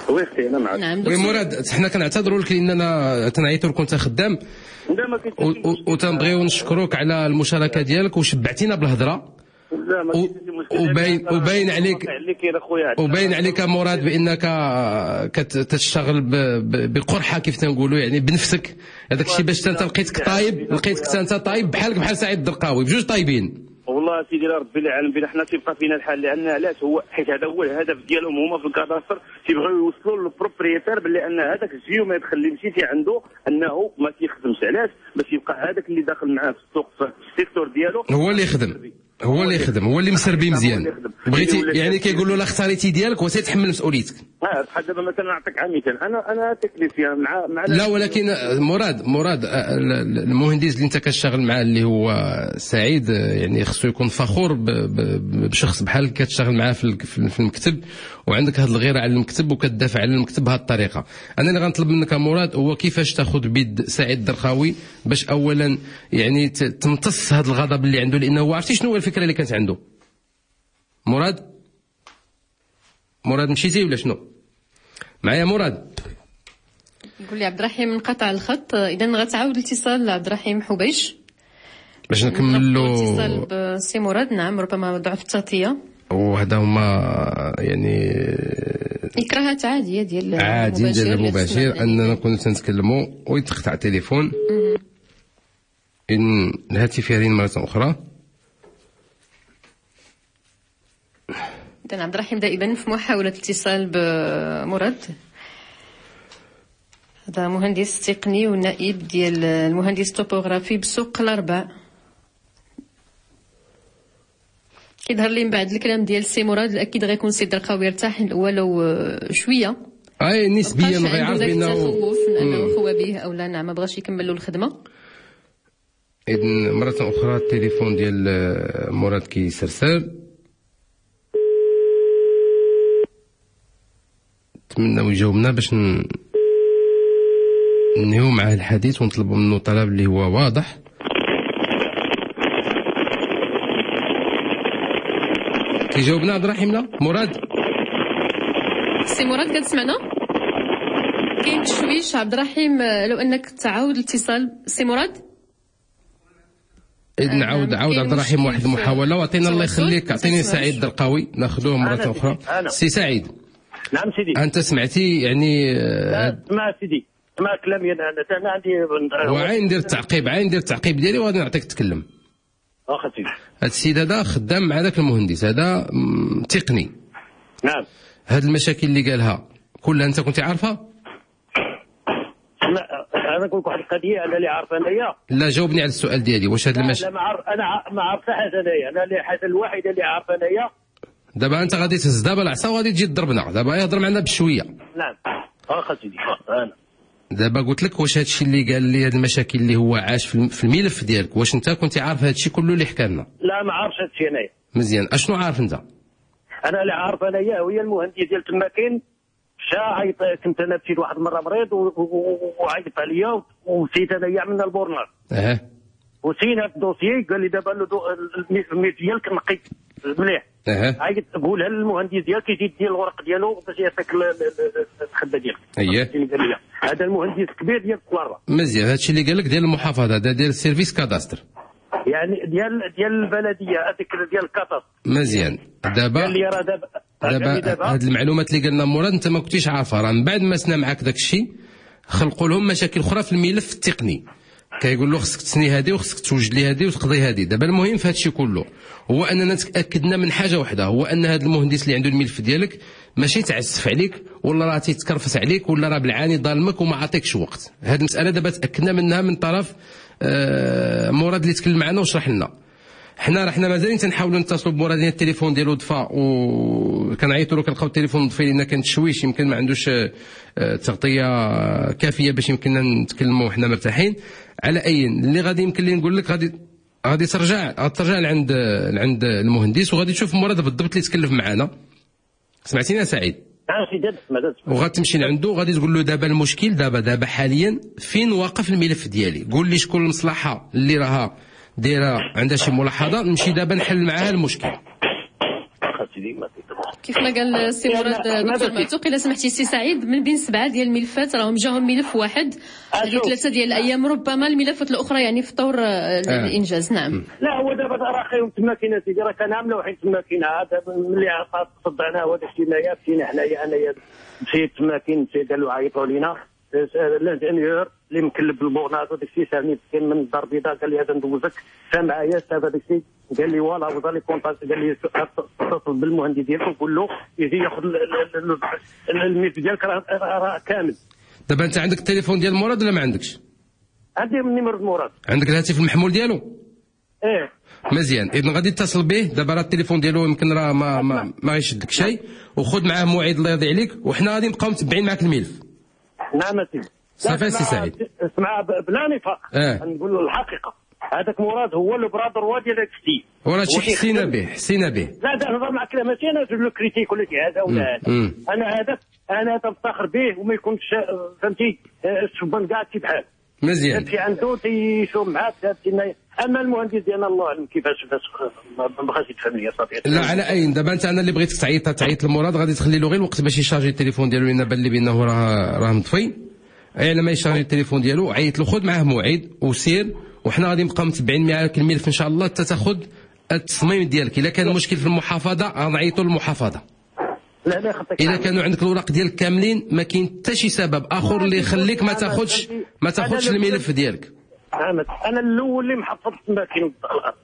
وي اختي انا معك. نعم وي مراد، حنا كنعتذروا لك لاننا تنعيطوا لك وانت خدام، لا ما كاينش وتنبغيو نشكروك على المشاركه ديالك وشبعتينا بالهضره. لا ما وباين وباين عليك وباين عليك مراد بانك كتشتغل بقرحه كيف تنقولوا، يعني بنفسك. هذاك الشيء باش انت لقيتك طايب، لقيتك انت طايب بحالك بحال سعيد الدرقاوي، بجوج طايبين. والله سيدي ربي العالم بنا حنا تيبقى فينا الحال، لان علاش هو حيت هذا هو الهدف ديالهم هما في الكاداستر، تيبغيو يوصلوا للبروبريتير باللي ان هذاك الجيو ما يتخليش عنده انه ما تيخدمش. علاش؟ باش يبقى هذاك اللي داخل معاه في السوق في السيكتور ديالو هو اللي يخدم، هو اللي يخدم، هو اللي مسربي مزيان. بغيتي يعني كيقولوا لا اختاريتي ديالك وتتحمل مسؤوليتك. اه بحال دابا مثلا نعطيك عام مثال، انا انا تكنيسيان مع مع لا، ولكن مراد مراد المهندس اللي انت كتشتغل معاه اللي هو سعيد، يعني خصو يكون فخور بشخص بحالك كتشتغل معاه في المكتب، وعندك هذه الغيره على المكتب وكتدافع على المكتب بهذه الطريقه. انا اللي غنطلب منك مراد هو كيفاش تاخذ بيد سعيد الدرقاوي باش اولا يعني تمتص هذا الغضب اللي عنده، لانه عرفتي شنو هو الفكره اللي كانت عنده مراد؟ مراد مشيتي ولا شنو معايا مراد؟ يقول لي عبد الرحيم انقطع الخط، اذا غتعاود الاتصال لعبد الرحيم حبيش باش نكملوا الاتصال بسي مراد. نعم ربما ضعف التغطيه، وهذا هما يعني اكراهات عاديه ديال عادي ديال المباشر اننا نكونوا تنتكلموا ويتقطع التليفون. ان الهاتف يرن مره اخرى. إذن عبد الرحيم دائما في محاولة الاتصال بمراد، هذا مهندس تقني ونائب ديال المهندس توبوغرافي بسوق الأربع. كيظهر لي من بعد الكلام ديال السي مراد اكيد غيكون السي الدرقاوي ارتاح ولو شويه، اي نسبيا غيعرف بانه تخوف من انه هو به او لا. نعم ما بغاش يكمل له الخدمه. اذن مره اخرى التليفون ديال مراد كيسرسل، نتمنى يجاوبنا باش ننهيو معاه الحديث ونطلبوا منه طلب اللي هو واضح. كيجاوبنا عبد الرحيم؟ لا مراد، سي مراد كتسمعنا؟ كاين تشويش عبد الرحيم، لو انك تعاود الاتصال سي مراد. إذن عاود عاود عبد الرحيم واحد المحاولة، وعطينا الله يخليك عطيني سعيد الدرقاوي ناخذوه مرة أخرى. سي سعيد. نعم سيدي. أنت سمعتي يعني سمع سيدي، سمع كلامي أنا أنا عندي. وعين ندير التعقيب، عين ندير التعقيب ديالي وغادي نعطيك تتكلم. واخا سيدي. هذا السيد هذا خدام مع ذاك المهندس هذا تقني. نعم. هاد المشاكل اللي قالها كلها أنت كنت عارفها؟ انا نقول لك واحد القضيه، انا اللي عارف انايا. لا جاوبني على السؤال ديالي، واش هاد المشاكل؟ لا ما عارف، انا ما عارف حاجه انايا، انا اللي الحاجه الوحيده اللي عارف انايا. دابا انت غادي تهز دابا العصا وغادي تجي تضربنا، دابا يهضر معنا بشويه. نعم واخا سيدي انا دابا قلت لك واش هادشي اللي قال لي هاد المشاكل اللي هو عاش في الملف ديالك، واش انت كنت عارف هادشي كله اللي حكى لنا؟ لا ما عارفش هادشي انايا. مزيان، اشنو عارف انت؟ انا اللي عارف انايا هي المهندس ديال تما كاين مشى عيط، كنت انا مشيت واحد المره مريض وعيط عليا ومشيت انايا من البورنار. اه وسينا في الدوسيي، قال لي دابا الميت ديالك نقي مليح. اه عيط قولها للمهندس ديالك يجي يدير الورق ديالو باش يعطيك الخدمه ديالك. اييه هذا المهندس كبير ديال الكوارا. مزيان، هادشي اللي قال لك ديال المحافظه هذا ديال السيرفيس كاداستر، يعني ديال ديال البلديه هذيك ديال الكاداستر. مزيان. دابا قال لي راه دابا دابا هاد المعلومات اللي قالنا مراد انت ما كنتيش عارفها، راه من بعد ما سنا معاك داك الشيء خلقوا لهم مشاكل اخرى في الملف التقني، كيقول له خصك تسني هذه وخصك توجد لي هذه وتقضي هذه. دابا المهم في هذا الشيء كله هو اننا تاكدنا من حاجه واحده، هو ان هذا المهندس اللي عنده الملف ديالك ماشي تعسف عليك ولا راه تيتكرفس عليك ولا راه بالعاني ظالمك وما عطيكش وقت. هذه المساله دابا تاكدنا منها من طرف آه مراد اللي تكلم معنا وشرح لنا. حنا راه حنا مازالين تنحاولوا نتصلوا بمراد، التليفون ديالو طفى وكنعيطوا له كنلقاو التليفون طفي لان كان تشويش، يمكن ما عندوش تغطيه كافيه باش يمكننا نتكلموا وحنا مرتاحين. على اي اللي غادي يمكن لي نقول لك غادي غادي ترجع ترجع لعند لعند المهندس وغادي تشوف مراد بالضبط اللي تكلف معنا. سمعتينا سعيد؟ نعم سيدي سمعت. وغتمشي لعنده وغادي تقول له دابا المشكل دابا دابا حاليا فين واقف الملف ديالي، قول لي شكون المصلحه اللي راها دايره عندها شي ملاحظه، نمشي دابا نحل معاها المشكل. كيف ما قال السي مراد دكتور معتوق، الا سمحتي السي سعيد، من بين سبعه ديال الملفات راهم جاهم ملف واحد هذه ثلاثه ديال الايام، ربما الملفات الاخرى يعني في طور الانجاز. نعم. لا هو دابا راه خايم تما كاين سيدي، راه كان عامله واحد تما كاين هذا ملي صدعناه هذا الشيء هنايا مشينا حنايا انايا مشيت تما كاين شي قالوا عيطوا لينا الانجينيور اللي مكلب بالبونات وداك الشيء سالني كاين من الدار البيضاء قال لي هذا ندوزك سام معايا استاذ هذاك الشيء، قال لي فوالا وضع لي كونتاكت، قال لي اتصل بالمهندس ديالك وقول له يجي ياخذ الملف ديالك راه كامل. دابا انت عندك التليفون ديال مراد ولا ما عندكش؟ عندي نيميرو مراد. عندك الهاتف المحمول ديالو؟ ايه مزيان، اذا غادي تتصل به دابا، راه التليفون ديالو يمكن راه ما ما, ما غيشد لك شيء، وخذ معاه موعد الله يرضي عليك، وحنا غادي نبقاو متبعين معك الملف. نعم سيدي. صافي سي سعيد. اسمع بلا نفاق، اه. نقول له الحقيقه، هذاك مراد هو البرادر وادي داك الشيء. ولا شي حسينا به، حسينا به. لا لا نهضر معك، لا ماشي انا نقول لك كريتيك ولا شي هذا ولا هذا. انا هذاك انا تنفتخر به وما يكونش فهمتي الشبان كاع كي بحال. مزيان. تمشي عنده تيشوف معاك، اما المهندس ديالنا الله اعلم كيفاش ما بغاش يتفهم لي صافي. لا على اين، دابا انت انا اللي بغيتك تعيط تعيط لمراد، غادي تخلي له غير الوقت باش يشارجي التليفون ديالو، لان بان لي بانه راه راه مطفي. اي لما يشارجي التليفون ديالو عيط له، خذ معاه موعد وسير، وحنا غادي نبقاو متبعين معاك الملف ان شاء الله حتى تاخذ التصميم ديالك. الا كان المشكل في المحافظه غنعيطوا للمحافظه. لا لا خطيك. الا كانوا عندك الاوراق ديالك كاملين ما كاين حتى شي سبب اخر اللي يخليك ما تاخذش ما تاخذش الملف ديالك. انا الاول اللي محفظ الماكين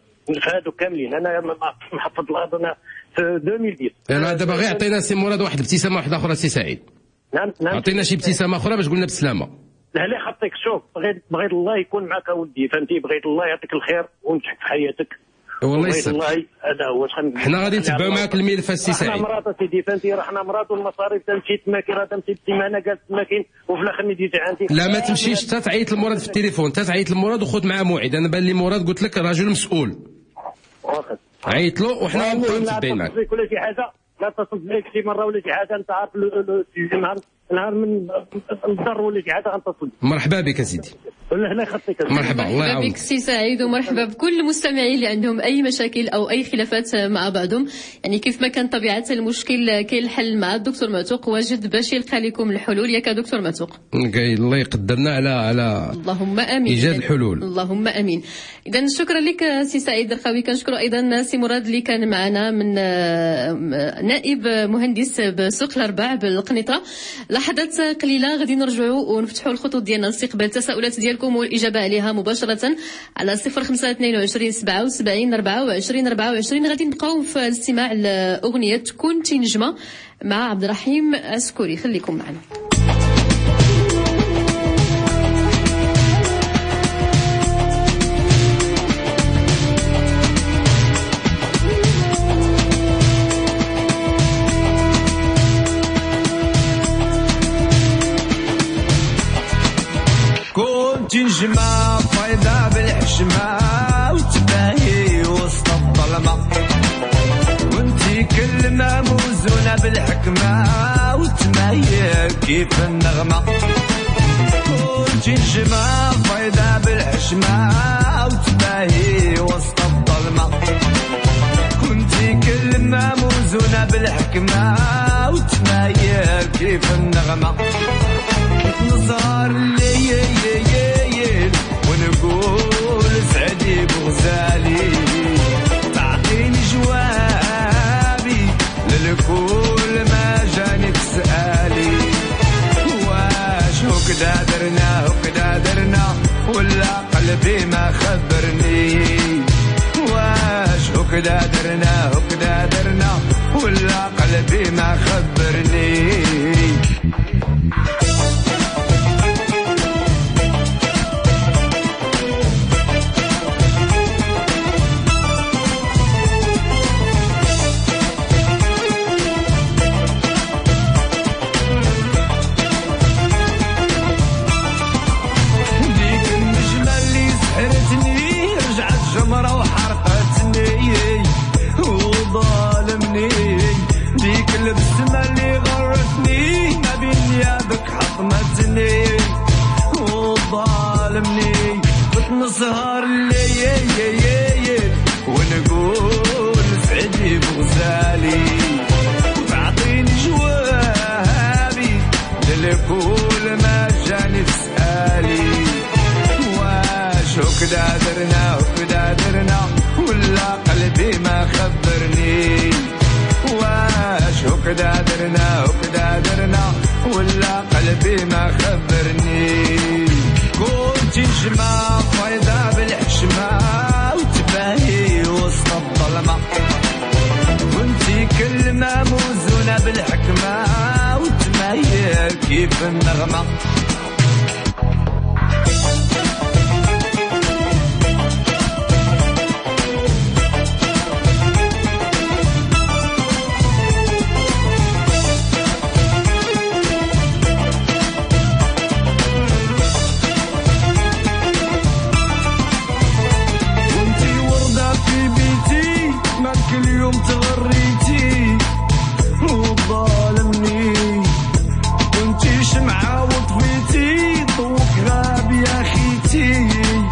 هادو كاملين، انا محفظ الارض انا في ألفين وعشرة. انا دابا غير عطينا سي مراد واحد ابتسامه واحده اخرى سي سعيد. نعم نعم. عطينا شي ابتسامه اخرى باش قلنا بسلامه. لا لا خطيك، شوف بغيت بغيت الله يكون معك اودي، فهمتي، بغيت الله يعطيك الخير ونجحك في حياتك. والله يسلمك. والله هذا هو. حنا غادي نتبعوا معاك الملف السي سعيد. حنا مرات سيدي فهمتي، راه حنا مرات والمصاريف تمشي تماكين، راه تمشي السيمانه قالت تماكين وفي الاخر ملي تجي عندي. لا ما تمشيش حتى تعيط لمراد في التليفون، حتى تعيط لمراد وخذ معاه موعد. انا بان لي مراد قلت لك راجل مسؤول. واخد. عيط له وحنا غنبقاو متبعين معاك. ولا شي حاجه لا تصل بك شي مره ولا شي حاجه، انت عارف نهار نهار من الضر ولا شي حاجه غنتصل. مرحبا بك سيدي. ولا هنا خطيك. مرحبا الله يعاونك. بك سي سعيد، ومرحبا بكل المستمعين اللي عندهم اي مشاكل او اي خلافات مع بعضهم. يعني كيف ما كان طبيعه المشكل كاين الحل مع الدكتور معتوق، واجد باش يلقى لكم الحلول ياك دكتور معتوق. الله يقدرنا على على اللهم امين ايجاد الحلول. اللهم امين. اذا شكرا لك سي سعيد الرخاوي. كنشكر ايضا سي مراد اللي كان معنا من نائب مهندس بسوق الارباع بالقنيطره. لحظات قليله غادي نرجعوا ونفتحوا الخطوط ديالنا لاستقبال التساؤلات ديالكم والاجابه عليها مباشره على صفر خمسة اثنين وعشرين سبعة وسبعين أربعة وعشرين أربعة وعشرين. غادي نبقاو في الاستماع لاغنيه كنتي نجمه مع عبد الرحيم السكوري. خليكم معنا. كنتي نجمة فايدة بالحشمة وتباهي وسط الظلمة، كنتي كلمة موزونة بالحكمة وتماهي كيف النغمة. كنتي نجمة فايدة بالحشمة وتباهي وسط الظلمة، كنتي كلمة موزونة بالحكمة وتماهي كيف النغمة. نظهر ليل ونقول سعدي بغزالي، تعطيني جوابي للكل ما جاني تسألي. واش هكدا درنا هكدا درنا ولا قلبي ما خبرني؟ واش هكدا درنا هكدا درنا ولا قلبي ما خبرني؟ جمرة وحرقتني وظالمني، ديك البسمة اللي غرتني ما بين ثيابك حطمتني وظالمني. كنت نسهر الليل ونقول سعدي بغزالي، للكل ما جاني تسألي واش هكذا درنا هكذا درنا ولا قلبي ما خبرني واش هكذا درنا هكذا درنا ولا قلبي ما خبرني كنت نجمة فايضة بالحشمة وتباهي وسط الظلمة كنتي كلمة موزونة بالحكمة وتميل كيف النغمة اليوم تغريتي وظالمني كنتي شمعة وطفيتي ضوك غاب يا خيتي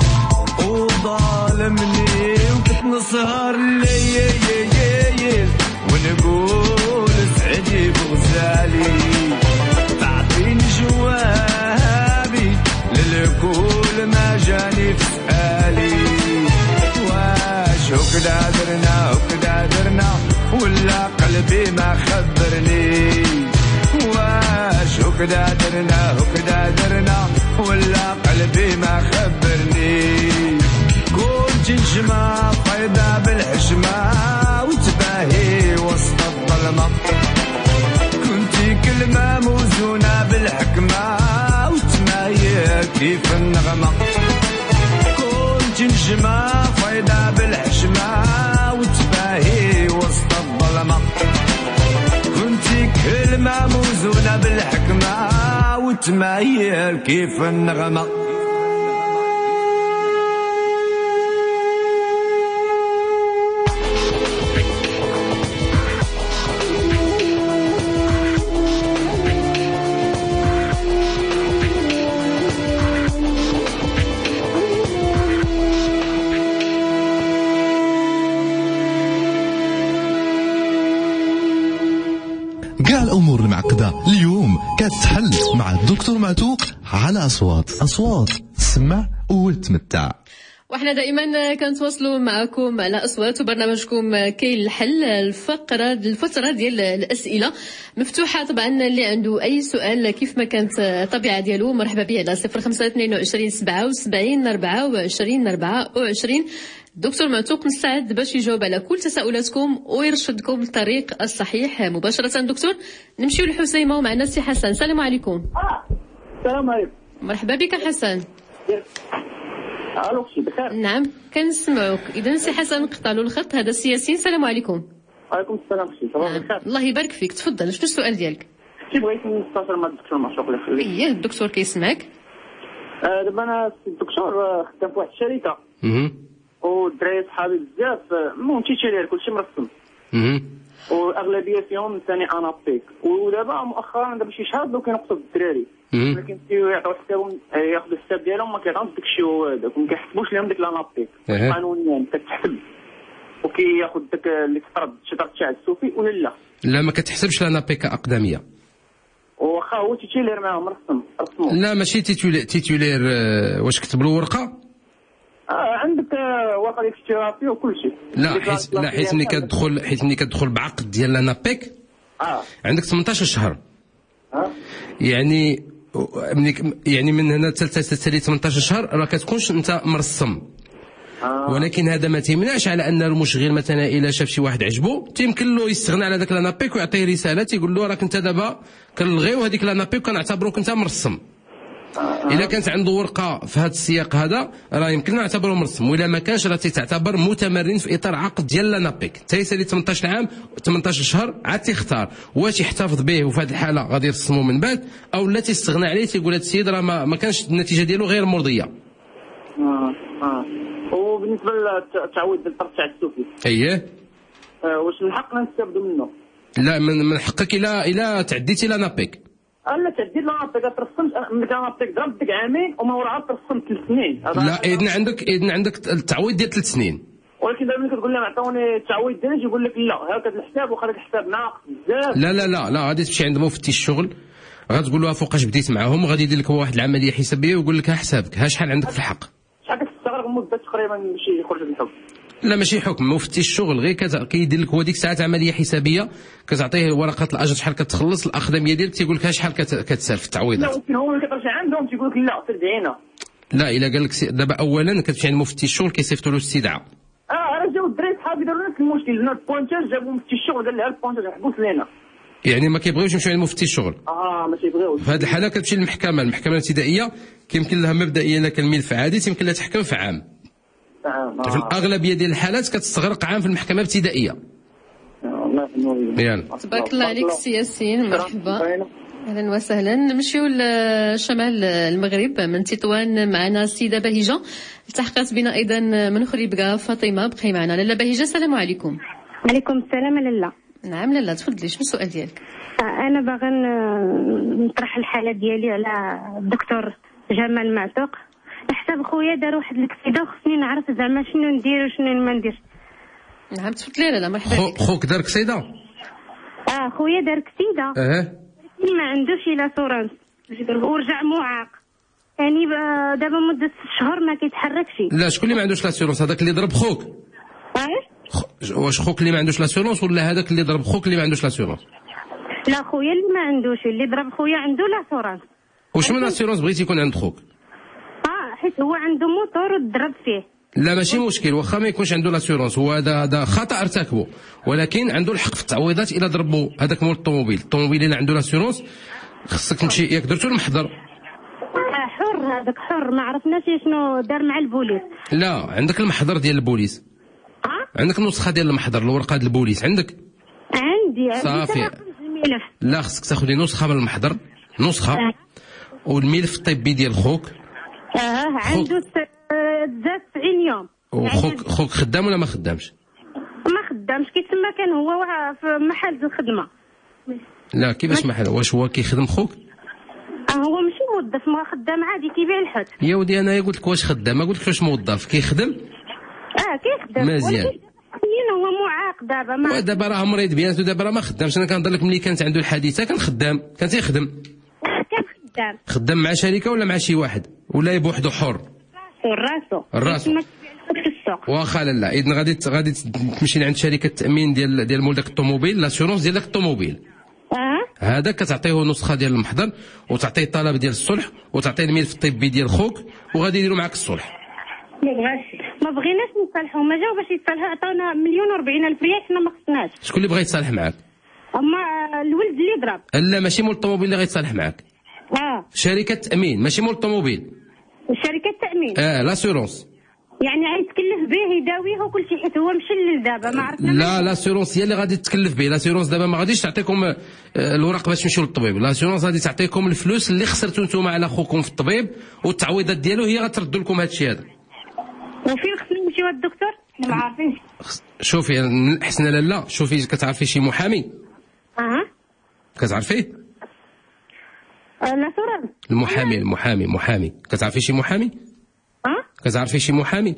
وظالمني وكتنسهر الليل ونقول سعدي بغزالي تعطيني جوابي للكل ما جاني في سؤالي واش هكذا درنا هكذا درنا ولا قلبي ما خبرني واش هكذا درنا هكذا درنا ولا قلبي ما خبرني كنت نجمة فايضة بالحشمة وتباهي وسط الظلمة كنتي كلمة موزونة بالحكمة وتمايل كيف النغمة كنت نجمة فايضة بالحشمة وتباهي وسط الظلمة كنتي كلمة موزونة بالحكمة وتمايل كيف النغمة كاع الأمور المعقدة اليوم كتحل مع الدكتور معتوق على أصوات أصوات تسمع وتمتع. وحنا دائما كنتواصلوا معكم على اصوات وبرنامجكم كاين الحل. الفقره الفتره ديال الاسئله مفتوحه طبعا، اللي عنده اي سؤال كيف ما كانت الطبيعه ديالو مرحبا به على صفر خمسة اثنين وعشرين سبعة وسبعين أربعة وعشرين أربعة وعشرين. دكتور معتوق مستعد باش يجاوب على كل تساؤلاتكم ويرشدكم للطريق الصحيح مباشره. دكتور نمشيو لحسيمه ومعنا سي حسن. السلام عليكم. السلام عليكم. مرحبا بك حسن. الو اختي بخير؟ نعم كنسمعوك. اذا سي حسن نقطع له الخط. هذا السي ياسين. السلام عليكم. وعليكم السلام اختي. صباح الخير. الله يبارك فيك. تفضل شنو السؤال ديالك؟ كي بغيت نستفسر مع الدكتور معتوق الله يخليك. ايه الدكتور كيسمعك. آه دابا انا الدكتور خدام في واحد الشركه اها والدراري صحابي بزاف المهم تيتيرير كلشي مرسم اها واغلبيه فيهم ثاني انابيك. ودابا مؤخرا دابا شي شهر بداو كينقصوا الدراري ولكن يعطيو حسابهم ياخذوا الحساب ديالهم ما كيعطيوش داكشي هو هذاك ما كيحسبوش لهم ديك لانابيك قانونيا كتحسب وكياخذ داك اللي تفرض شطر تاع السوفي ولا لا لا ما كتحسبش لانابيك اقدميه واخا هو تيتيلير معاهم رسم رسمو. لا ماشي تيتولير تيتولير. واش كتب له ورقه؟ آه عندك ورقه ديك الاشتراكيه وكل شيء. لا حيت لا حيت ملي كتدخل حيت ملي كتدخل بعقد ديال لانابيك اه عندك ثمنطاش شهر. اه يعني يعني من هنا حتى ثمنطاش شهر راه كتكونش انت مرسم. آه. ولكن هذا ما تيمنعش على ان المشغل مثلا الا شاف شي واحد عجبو تيمكن له يستغنى على ذاك لانابيك ويعطيه رساله تيقول له راك انت دابا كنلغيو هذيك لانابيك وكنعتبروك انت مرسم. آه. الا كانت عنده ورقه في هذا السياق هذا راه يمكن نعتبره مرسم، والا ما كانش راه تيتعتبر متمرن في اطار عقد ديال لانابيك. تيسالي ثمنطاش عام ثمنطاش شهر عاد تيختار واش يحتفظ به وفي هذه الحاله غادي يرسمو من بعد او لا تيستغنى عليه تيقول هذا السيد راه ما, ما كانش النتيجه ديالو غير مرضيه. اه اه وبالنسبه للتعويض ديال الطرف تاع السوفي اييه آه واش من حقنا نستافدوا منه؟ لا من, من حقك الا الا تعديتي لانابيك. لا تعدي لانابيك ترسمت ملي لانابيك ضرب ديك عامين وما وراها ترسمت ثلاث سنين. لا اذن عندك اذن عندك التعويض ديال ثلاث سنين. ولكن دابا ملي كتقول لهم عطوني التعويض ديالي يقول لك لا هكا الحساب واخا داك الحساب ناقص بزاف. لا لا لا لا غادي تمشي عند مفتي الشغل غتقول له فوقاش بديت معاهم، وغادي يدير لك هو واحد العمليه حسابيه ويقول لك ها حسابك، ها شحال عندك في الحق. شحال كتستغرق مده تقريبا باش يخرج الحكم؟ لا ماشي حكم، مفتي الشغل غير كيدير لك هو ديك الساعات عمليه حسابيه، كتعطيه ورقه الاجر شحال كتخلص، الاخدميه ديالك تيقول لك ها شحال كتسال في التعويضات. لا هو ما كيقدرش عندهم تيقول لك لا ترجعينا. لا الا قال لك دابا اولا كتمشي عند مفتي الشغل كيصيفطوا له استدعاء. اه انا جاو الدراري صحابي داروا نفس المشكل، جبنا البوانتاج جابوا مفتي الشغل قال لها البوانتاج حبوس لينا. يعني ما كيبغيوش يمشيو عند مفتي الشغل. اه ما تيبغيوش. في هذه الحاله كتمشي للمحكمه، المحكمه الابتدائيه كيمكن لها مبدئيا الا كان الملف عادي تيمكن لها تحكم في عام. آه. في الاغلبيه ديال الحالات كتستغرق عام في المحكمه الابتدائيه. الله ينور. يلا تبارك الله عليك سي ياسين، مرحبا اهلا وسهلا. نمشيو لشمال المغرب من تطوان، معنا السيده بهيجه، التحقت بنا ايضا من خريبكا فاطمه. بقي معنا لاله بهيجه. السلام عليكم. عليكم السلام لاله. نعم لاله تفضلي، شنو السؤال ديالك؟ انا باغا نطرح الحاله ديالي على الدكتور جمال معتوق. حساب خويا دار واحد الكسيده وخصني نعرف زعما شنو ندير وشنو ما نديرش. نعم تفضلي لاله، مرحبا بك. خوك دار كسيده؟ اه خويا دار كسيده اه ما عندوش الا سورانس ورجع معاق، يعني دابا مده ست شهور ما كيتحركش. لا شكون اللي ما عندوش لاسيرونس؟ هذاك اللي ضرب خوك؟ اه واش خوك اللي ما عندوش لاسيرونس ولا هذاك اللي ضرب خوك اللي ما عندوش لاسيرونس؟ لا خويا اللي ما عندوش، اللي ضرب خويا عنده لاسورانس. واش من لاسيرونس بغيتي يكون عند خوك؟ اه حيت هو عنده موتور وضرب فيه. لا ماشي مشكل، واخا ما يكونش عنده لاسيرونس، هو هذا هذا خطا ارتكبه، ولكن عنده الحق في التعويضات الى ضربوا هذاك مول الطوموبيل. الطوموبيل اللي عنده لاسيرونس خصك تمشي ياك درتو المحضر. آه حر هذاك حر، ما عرفناش شنو دار مع البوليس. لا عندك المحضر ديال البوليس. اه عندك النسخه ديال المحضر، الورقه ديال البوليس عندك؟ عندي. صافي. لا خصك تاخذي نسخه من المحضر، نسخه آه. والملف الطبي ديال خوك. اه عنده زاد تسعين يوم. وخوك خوك خدام ولا ما خدامش؟ ما خدامش، كيتسمى كان هو في محل الخدمه. لا كيفاش محل؟ واش هو كيخدم خوك؟ اه هو ماشي موظف، ما خدام عادي كيبيع الحوت. يا ودي انا قلت لك واش خدام، ما قلت لك واش موظف. كيخدم؟ اه كيخدم مزيان. هو معاق دابا ما دابا راه مريض بياناتو، دابا راه ما خدامش. انا كنهضر لك ملي كانت عنده الحادثه كان خدام، كان تيخدم. كان خدام. خدام مع شركه ولا مع شي واحد ولا بوحدو حر؟ راسو راسو في السوق. واخا لا اذا غادي غادي تمشي عند شركه التامين ديال ديال مول داك الطوموبيل، لاسيرونس ديال داك الطوموبيل. اه هذا كتعطيه نسخه ديال المحضر وتعطيه الطلب ديال الصلح وتعطيه الملف الطبي ديال خوك وغادي يديروا معاك الصلح. ما بغاش، ما بغيناش نصالحوا، ما جاو باش يتصالحوا، عطاونا مليون وأربعين ألف ريال حنا ما خصناش. شكون اللي بغى يتصالح معاك؟ اما الولد اللي ضرب. لا ماشي مول الطوموبيل اللي غيتصالح معاك. اه شركه التامين ماشي مول الطوموبيل. شركه التامين. اه لاسيرونس. يعني غيتكلف به يداويه وكل شيء حيت هو مشلل دابا ما عرفنا. لا لاسيرونس هي اللي غادي تكلف به. لاسيرونس دابا ما غاديش تعطيكم الورق باش تمشيو للطبيب، لاسيرونس غادي تعطيكم الفلوس اللي خسرتو نتوما على خوكم في الطبيب والتعويضات ديالو هي غتردوا لكم هذا الشيء هذا. وفين خصنا نمشيو الدكتور؟ ما عارفينش. شوفي احسن لاله، شوفي كتعرفي شي محامي؟ اها كتعرفيه؟ أه لا سوران. المحامي المحامي محامي كتعرفي شي محامي؟ اه كتعرفي شي محامي؟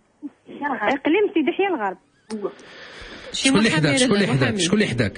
اقليم سيدي حيا الغرب. شكون اللي حداك؟ شكون اللي حداك؟ شكون اللي حداك؟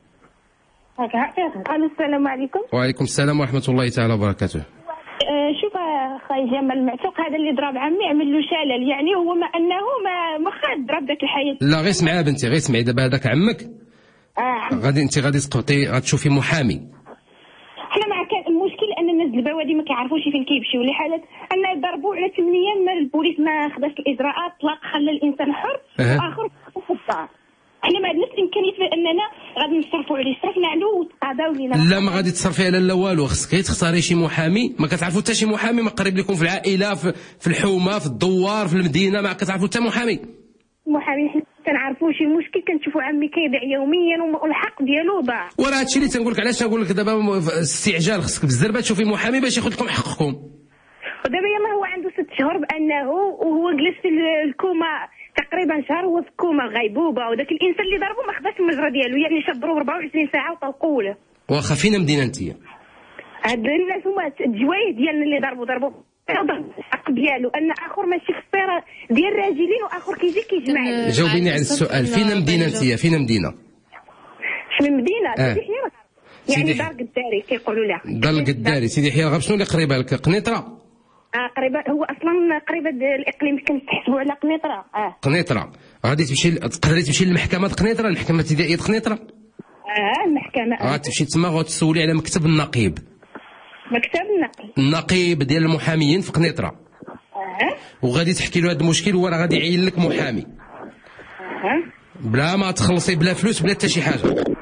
السلام عليكم. وعليكم السلام ورحمه الله تعالى وبركاته. شوف خاي جمال معتوق هذا اللي ضرب عمي عمل له شلل، يعني هو ما انه ما ما خاد ضرب ذاك الحياه. لا غير اسمعي بنتي، غير اسمعي. دابا هذاك عمك اه غادي انت غادي تقبطي غتشوفي محامي. حنا مع كان المشكل ان الناس البوادي ما كيعرفوش فين كيمشيو لحالات ان ضربوا على ثمانية ايام ما البوليس ما خداش الاجراءات، طلق خلى الانسان حر أه. واخر في الدار. حنا ما عندناش الامكانيه اننا غادي نصرفوا عليه، صرفنا عنده وتقاضاو لينا. لا ما غادي تصرفي على لا والو، خصك غير تختاري شي محامي. ما كتعرفوا حتى شي محامي ما قريب لكم في العائله في, في الحومه في الدوار في المدينه؟ ما كتعرفوا حتى محامي؟ محامي حنا كنعرفوا شي مشكل كنشوفوا عمي كيضيع يوميا والحق ديالو ضاع. وراه هادشي اللي تنقول لك. علاش تنقول لك دابا استعجال؟ خصك بالزربه تشوفي محامي باش ياخذ لكم حقكم. ودابا ما هو عنده ست شهور بانه وهو جلس في الكوما تقريبا شهر، هو في الكوما غيبوبه، وداك الانسان اللي ضربه ما خداش المجرى ديالو، يعني شبروه أربعة وعشرين ساعه وطلقوا له. واخا فينا مدينه انت؟ هاد الناس هما الجوايه ديالنا اللي ضربوا ضربوا الحق ديالو ان اخر ماشي في الصيره ديال الراجلين واخر كيجي كيجمع. جاوبيني على السؤال، فينا مدينه انت؟ فينا مدينه؟ شنو مدينه؟ آه. يعني دار قداري كيقولوا لها. دار القداري سيدي يحيى الغاب. شنو اللي قريبه لك؟ قنيطره؟ اه قريبه، هو اصلا قريبه الاقليم كنحسبوا على قنيطره. اه قنيطره. غادي تمشي تقدري تمشي للمحكمه قنيطره، المحكمه الابتدائيه قنيطره. اه المحكمه. اه تمشي تما غتسولي على مكتب النقيب. مكتب النقيب. النقيب ديال المحاميين في قنيطره. اه وغادي تحكي له هذا المشكل وهو راه غادي يعين لك محامي. اه بلا ما تخلصي بلا فلوس بلا حتى شي حاجه.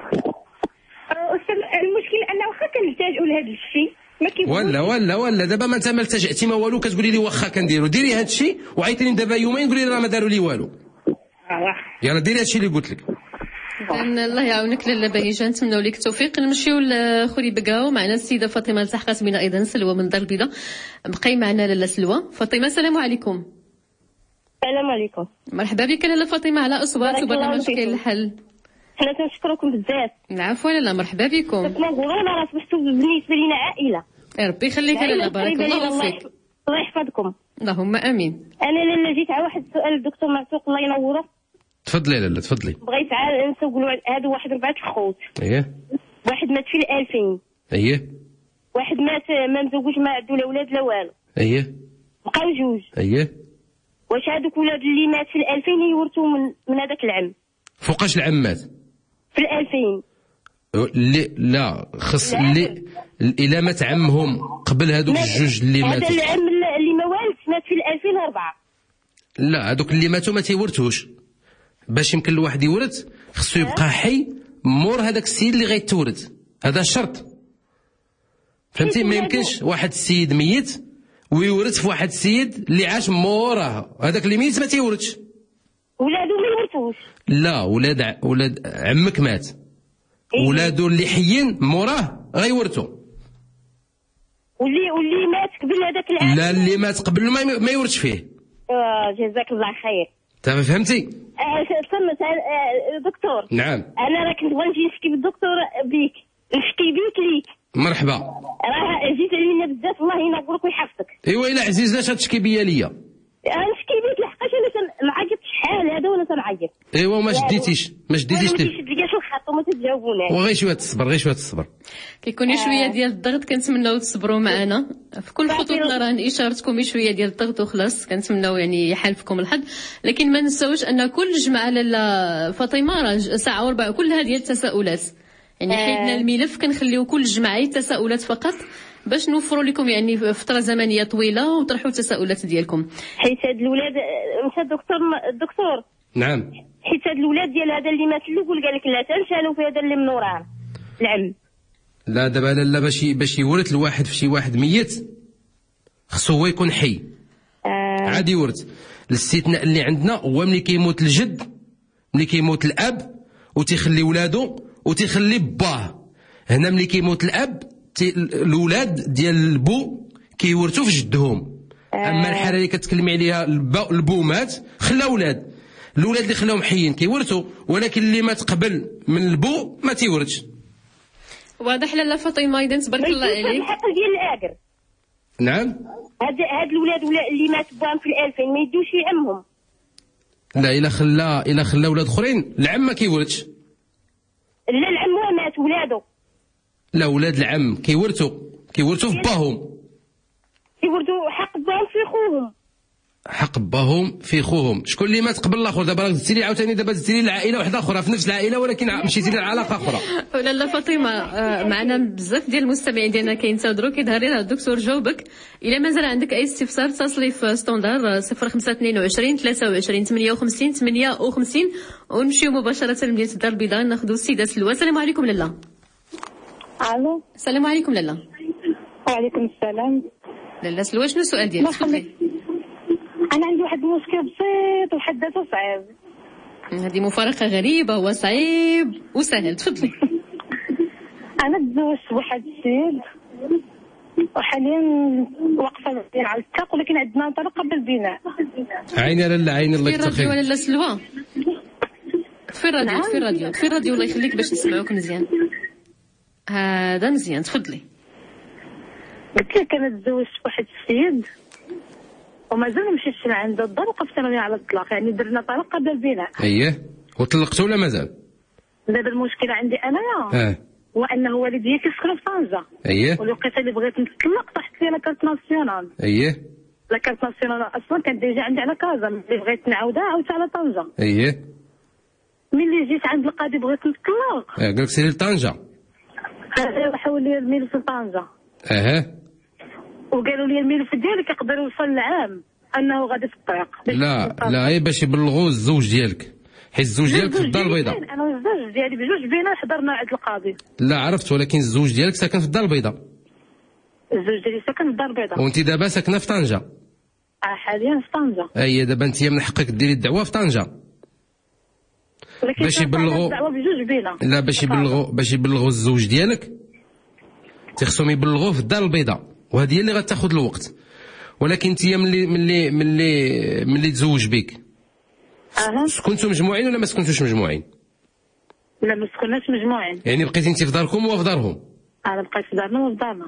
المشكل انه واخا كنحتاجوا لهذا الشيء ما كيبغوش. ولا ولا ولا دابا ما انت ما التجأتي ما والو، كتقولي لي واخا كنديرو. ديري هذا الشيء وعيطيني دابا يومين قولي لي راه ما داروا لي والو. اه يلا ديري هذا الشيء اللي قلت لك. الله يعاونك لاله بهيجه، نتمنوا لك التوفيق. نمشيو لخولي بقاو معنا السيده فاطمه التحقات بنا ايضا سلوى من دار البيضاء. بقاي معنا لاله سلوى. فاطمه السلام عليكم. السلام عليكم. مرحبا بك لاله فاطمه على اصوات وبرنامج كاين الحل. حنا تنشكركم بزاف. العفو لاله، مرحبا بكم. كما نقولوا راه صبحتوا بالنسبه لنا عائله. يا ربي يخليك لاله، بارك الله فيك. الله يحفظكم. اللهم امين. انا لاله جيت على واحد السؤال الدكتور معتوق الله ينوره. تفضلي لاله تفضلي. بغيت عاد نسولوا هادو واحد ربعه الخوت. اييه. واحد مات في الألفين. اييه. واحد مات ما مزوج ما عنده لا ولاد لا والو. اييه. بقاو جوج. اييه. واش هادوك ولاد اللي مات في الألفين يورثوا من من هذاك العم؟ فوقاش العم مات؟ في الألفين. اللي لا خص اللي الا مات عمهم قبل هذوك الجوج اللي ماتوا. هذا العم اللي ما والدش مات في ألفين وأربعة. لا هذوك اللي ماتوا ما تيورثوش. باش يمكن الواحد يورث خصو يبقى حي مور هذاك السيد اللي غيتورث، هذا شرط. فهمتي؟ ما يمكنش واحد السيد ميت ويورث في واحد السيد اللي عاش موراه، هذاك اللي ميت ما تيورثش. ولادو ما يورثوش. لا ولاد ع... ولاد عمك مات. إيه؟ ولادو اللي حيين موراه غيورثوا. واللي واللي مات قبل هذاك العام. لا اللي مات قبل ما ما يورثش فيه. اه جزاك الله خير. تمام فهمتي؟ آه سمت آه دكتور. نعم. انا راه كنت بغيت نجي نحكي بالدكتور بيك، نحكي بيك ليك. مرحبا. راه عزيز علينا بزاف الله ينورك ويحفظك. ايوا الا عزيز لاش تشكي بيا ليا؟ نشكي بيك لحقاش انا نعيط شحال هذا وانا تنعيط. ايوا ما شديتيش ما شديتيش ما شديتيش شو الخط وما تجاوبوناش. وغير شويه تصبر غير شويه تصبر. كيكون شويه ديال الضغط كنتمناو تصبروا معنا في كل خطوطنا، راه اشارتكم شويه ديال الضغط وخلاص كنتمناو يعني يحالفكم الحظ. لكن ما نساوش ان كل جمعه لاله فاطمه راه ساعه وربع كلها ديال التساؤلات، يعني حيدنا الملف كنخليو كل جمعه التساؤلات فقط باش نوفروا لكم يعني فتره زمنيه طويله وطرحوا التساؤلات ديالكم. حيت هاد الاولاد مشى الدكتور الدكتور. نعم. حيت هاد الاولاد ديال هذا اللي مات الاول قال لك لا تنشالوا في هذا اللي من وراه العم. لا دابا لا باش باش يورث الواحد في شي واحد ميت خصو هو يكون حي. آه. عادي يورث. الاستثناء اللي عندنا هو ملي كيموت الجد، ملي كيموت الاب وتيخلي ولادو وتيخلي باه. هنا ملي كيموت الاب الاولاد ديال البو كيورثوا في جدهم. اما الحاله اللي كتكلمي عليها البو مات خلى اولاد، الاولاد اللي خلاهم حيين كيورثوا، ولكن اللي مات قبل من البو ما تيورثش. واضح لاله فاطمه اذا تبارك الله عليك. الحق ديال الاجر. نعم. هاد هاد الاولاد ولا اللي مات باهم في الألفين ما يدوش لعمهم. لا الا خلا الا خلا اولاد اخرين العم ما كيورثش. لا العم مات ولادو. لا ولاد العم كيورثوا كيورثوا في باهم. كيورثوا حق باهم في خوهم. حق باهم في خوهم. شكون اللي مات قبل الاخر؟ دابا راك زدتي لي عاوتاني دابا زدتي لي العائله واحده اخرى في نفس العائله ولكن مشيتي لعلاقه اخرى. لاله فاطمه معنا بزاف ديال المستمعين ديالنا كينتظروا كيظهر لنا الدكتور جاوبك. الا مازال عندك اي استفسار اتصلي في ستوندار صفر خمسة اثنين وعشرين ثلاثة وعشرين ثمانية وخمسين ثمانية وخمسين ونمشيو مباشره لمدينه الدار البيضاء ناخذوا السيده سلوى. السلام عليكم لاله. الو. السلام عليكم لاله. وعليكم السلام. لاله سلوى شنو السؤال ديالك؟ تفضلي. انا عندي واحد المشكل بسيط وحدته صعيب. هذه مفارقه غريبه وصعيب وسهل. تفضلي. انا تزوجت بواحد السيد وحاليا واقفه على الساق ولكن عندنا طريقه بالبناء. عيني لاله عيني الله يكثر خير. في الراديو لاله سلوى. في الراديو في الراديو في الراديو الله يخليك باش نسمعوك مزيان. هذا مزيان. تفضلي. قلت لك انا تزوجت بواحد السيد ومازال ما مشيتش لعنده الدار وقفت انا على الطلاق، يعني درنا طلاق قبل البناء. اييه. وطلقتوا ولا مازال؟ دابا المشكله عندي انايا اه وانه والدي كيسكنوا في طنجه. اييه. والوقيته اللي بغيت نتطلق طاحت لي لا كارت ناسيونال. اييه. لا كارت ناسيونال اصلا كانت ديجا عندي على كازا، ملي بغيت نعاودها عاودت على طنجه. اييه. ملي جيت عند القاضي بغيت نتطلق. اه قالك سيري لطنجه. اه حول لي الملف لطنجه. اها. وقالوا لي الملف ديالك يقدر يوصل لعام انه غادي في الطريق. لا لا غير باش يبلغوا الزوج ديالك، حيت الزوج ديالك في الدار البيضاء. انا والزوج ديالي بجوج بينا حضرنا عند القاضي. لا عرفت، ولكن الزوج ديالك ساكن في الدار البيضاء. الزوج ديالي ساكن في الدار البيضاء. وانت دابا ساكنه في طنجه. اه حاليا في طنجه. اي دابا انت من حقك ديري الدعوه في طنجه. باش يبلغوا الدعوه بجوج بينا. لا باش يبلغوا باش يبلغوا الزوج ديالك تيخصهم يبلغوه في الدار البيضاء، وهذه هي اللي غتاخذ الوقت. ولكن انت ملي ملي ملي ملي تزوج بك اها كنتوا مجموعين ولا ما سكنتوش مجموعين؟ لا ما سكناش مجموعين. يعني بقيتي انت في داركم وهو في دارهم؟ انا بقيت في دارنا وفي دارنا.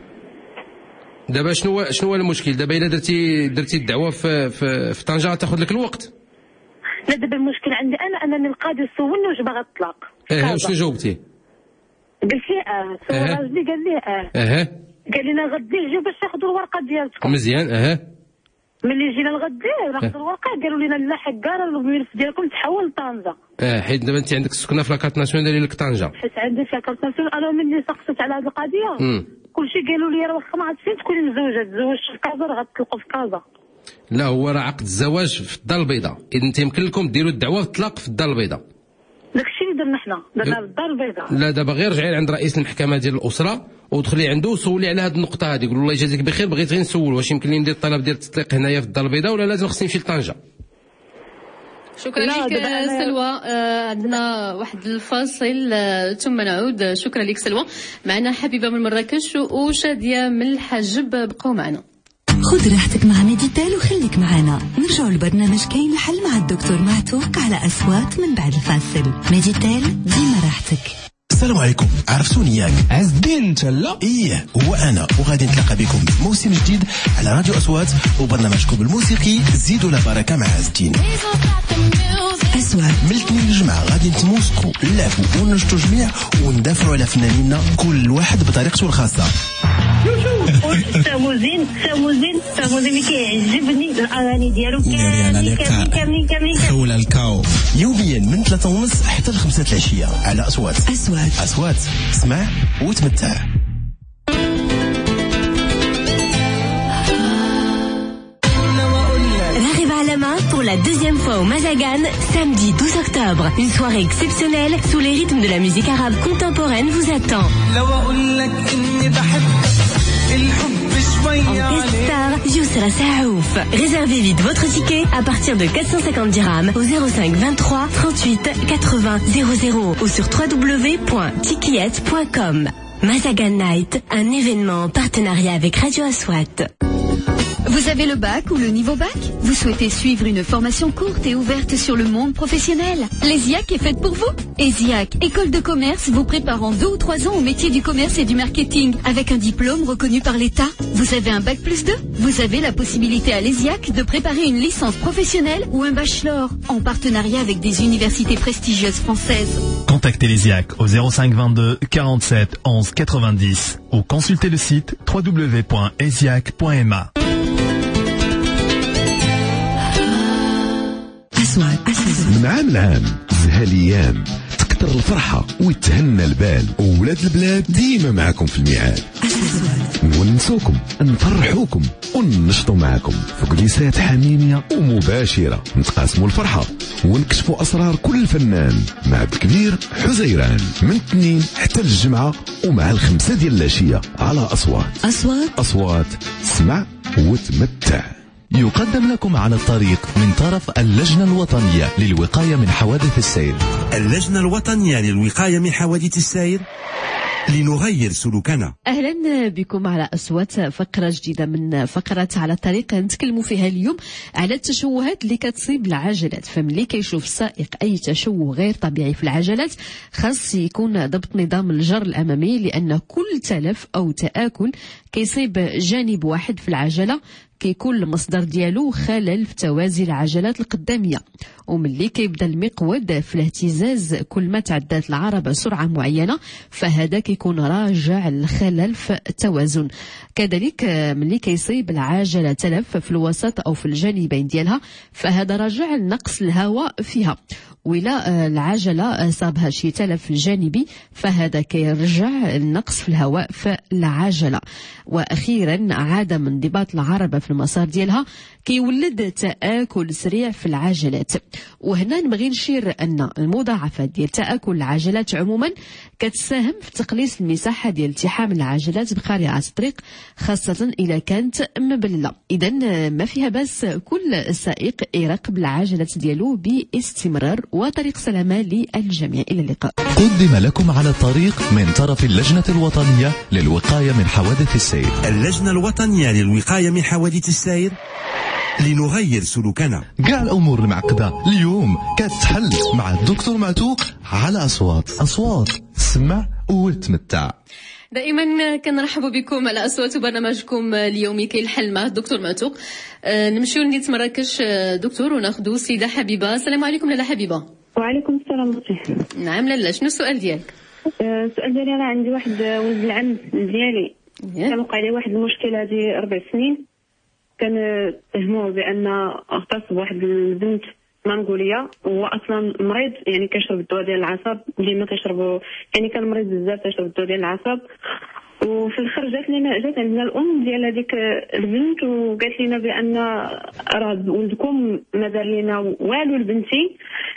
دابا شنو شنو هو المشكل؟ دابا الا درتي درتي الدعوه في في, في طنجه تاخذ لك الوقت. لا دابا المشكل عندي انا انني القاضي سولني واش باغا تطلق. اه وشنو جاوبتي؟ قلت لي اه سول راجلي قال لي اه اه قال لنا غدي جيو باش تاخذوا الورقه ديالكم. مزيان. اه ملي جينا الغدي ناخذوا الورقه قالوا لنا لا حكا الملف ديالكم تحول لطنجه. اه حيت دابا انت عندك السكنه في لاكارت ناسيونال ديال لك طنجه. حيت عندي في لاكارت ناسيونال. انا ملي سقسيت على هذه القضيه كلشي قالوا لي راه واخا ما عرفتش فين تكوني مزوجه تزوجت في كازا راه غتطلقوا في كازا. لا هو راه عقد الزواج في الدار البيضاء، اذا انت يمكن لكم ديروا الدعوه الطلاق في الدار البيضاء. داكشي اللي درنا حنا درنا في الدار البيضاء. لا دابا غير رجعي عند رئيس المحكمه ديال الاسره ودخلي عنده وسولي على هذه النقطه هذه، قول له الله يجازيك بخير بغيت غير نسول واش يمكن لي ندير الطلب ديال التطليق هنايا في الدار البيضاء ولا لازم خصني نمشي لطنجه. شكرا لك سلوى. آه عندنا واحد الفاصل آه ثم نعود. شكرا لك سلوى. معنا حبيبه من مراكش وشاديه من الحجب، بقوا معنا. خذ راحتك مع ميديتال وخليك معنا. نرجعوا لبرنامج كاين الحل مع الدكتور معتوق على أصوات من بعد الفاصل. ميديتال ديما راحتك. السلام عليكم، عرفتوني ياك؟ عز الدين انت؟ لا ايه هو انا، وغادي نتلاقى بكم في موسم جديد على راديو اصوات وبرنامجكم الموسيقي زيدوا لا بركه مع عز الدين. أصوات من الاثنين للجمعة غادي نتموسقوا نلعبوا وننشطوا جميع وندافعوا على فنانينا كل واحد بطريقته الخاصة. التموزين التموزين التموزين اللي كيعجبني الاغاني ديالو كاملين كاملين كاملين حول الكاو يوميا من ثلاثة ونص حتى لخمسة العشية على أصوات. أصوات أصوات اسمع وتمتع. Pour la deuxième fois au Mazagan, samedi douze octobre. Une soirée exceptionnelle sous les rythmes de la musique arabe contemporaine vous attend. En guest star, Yousra Saouf. Réservez vite votre ticket à partir de quatre cent cinquante dirhams au zéro cinq vingt-trois trente-huit quatre-vingts zéro zéro ou sur w w w point tikiet point com. Mazagan Night, un événement en partenariat avec Radio Aswat. Vous avez le bac ou le niveau bac? Vous souhaitez suivre une formation courte et ouverte sur le monde professionnel? L'ESIAC est faite pour vous. ESIAC, école de commerce, vous prépare en deux ou trois ans au métier du commerce et du marketing avec un diplôme reconnu par l'État. Vous avez un bac plus deux? Vous avez la possibilité à l'ESIAC de préparer une licence professionnelle ou un bachelor en partenariat avec des universités prestigieuses françaises. Contactez l'ESIAC au zéro cinq vingt-deux quarante-sept onze quatre-vingt-dix ou consultez le site w w w point esiac point m a. من عام لعام زها الايام تكتر الفرحه ويتهنى البال وولاد البلاد ديما معكم في الميعاد. نونسوكم نفرحوكم وننشطوا معكم في كليسات حميميه ومباشره، نتقاسموا الفرحه ونكشفوا اسرار كل فنان مع الكبير حزيران من الاثنين حتى الجمعه ومع الخمسه ديال العشيه على اصوات. اصوات اصوات اسمع وتمتع. يقدم لكم على الطريق من طرف اللجنة الوطنية للوقاية من حوادث السير. اللجنة الوطنية للوقاية من حوادث السير لنغير سلوكنا. أهلا بكم على أصوات، فقرة جديدة من فقرات على الطريق نتكلموا فيها اليوم على التشوهات اللي كتصيب العجلات. فملي كيشوف السائق أي تشوه غير طبيعي في العجلات خاص يكون ضبط نظام الجر الأمامي، لأن كل تلف أو تآكل كيصيب جانب واحد في العجلة كيكون المصدر ديالو خلل في توازي العجلات القدامية، وملي كيبدا المقود في الاهتزاز كل ما تعدات العربة سرعة معينة فهذا كيكون راجع الخلل في التوازن. كذلك ملي كيصيب العجلة تلف في الوسط أو في الجانبين ديالها فهذا راجع لنقص الهواء فيها، وإلا العجلة صابها شي تلف جانبي فهذا كيرجع النقص في الهواء في العجلة. وأخيرا عدم انضباط العربة في المسار ديالها كيولد تآكل سريع في العجلات. وهنا نبغي نشير أن المضاعفات ديال تآكل العجلات عموما كتساهم في تقليص المساحة ديال التحام العجلات بقارعة الطريق خاصة إذا كانت مبللة. إذا ما فيها بس كل سائق يراقب العجلات ديالو باستمرار، وطريق سلامة للجميع. إلى اللقاء. قدم لكم على الطريق من طرف اللجنة الوطنية للوقاية من حوادث السير. اللجنة الوطنية للوقاية من حوادث السير، لنغير سلوكنا. كاع الأمور المعقدة اليوم كتحل مع الدكتور معتوق على أصوات. أصوات تسمع وتمتع. دائما كنرحبوا بكم على أصوات برنامجكم اليومي كي الحل مع الدكتور معتوق. أه نمشيو لنيت مراكش دكتور وناخذوا سيدة حبيبة. السلام عليكم لاله حبيبة. وعليكم السلام اختي. نعم لاله، شنو السؤال ديالك؟ السؤال ديالي انا عندي واحد ولد العم ديالي كان وقع لي واحد المشكل هذه اربع سنين، كان تهموه بان اغتصب واحد البنت منغوليه، وهو اصلا مريض يعني كيشرب الدواء ديال العصب ديما كيشربوا، يعني كان مريض بزاف كيشرب الدواء ديال العصب. وفي الاخر جات لنا جات عندنا الام ديال هذيك البنت وقالت لنا بان راه ولدكم ما دار لينا والو لبنتي،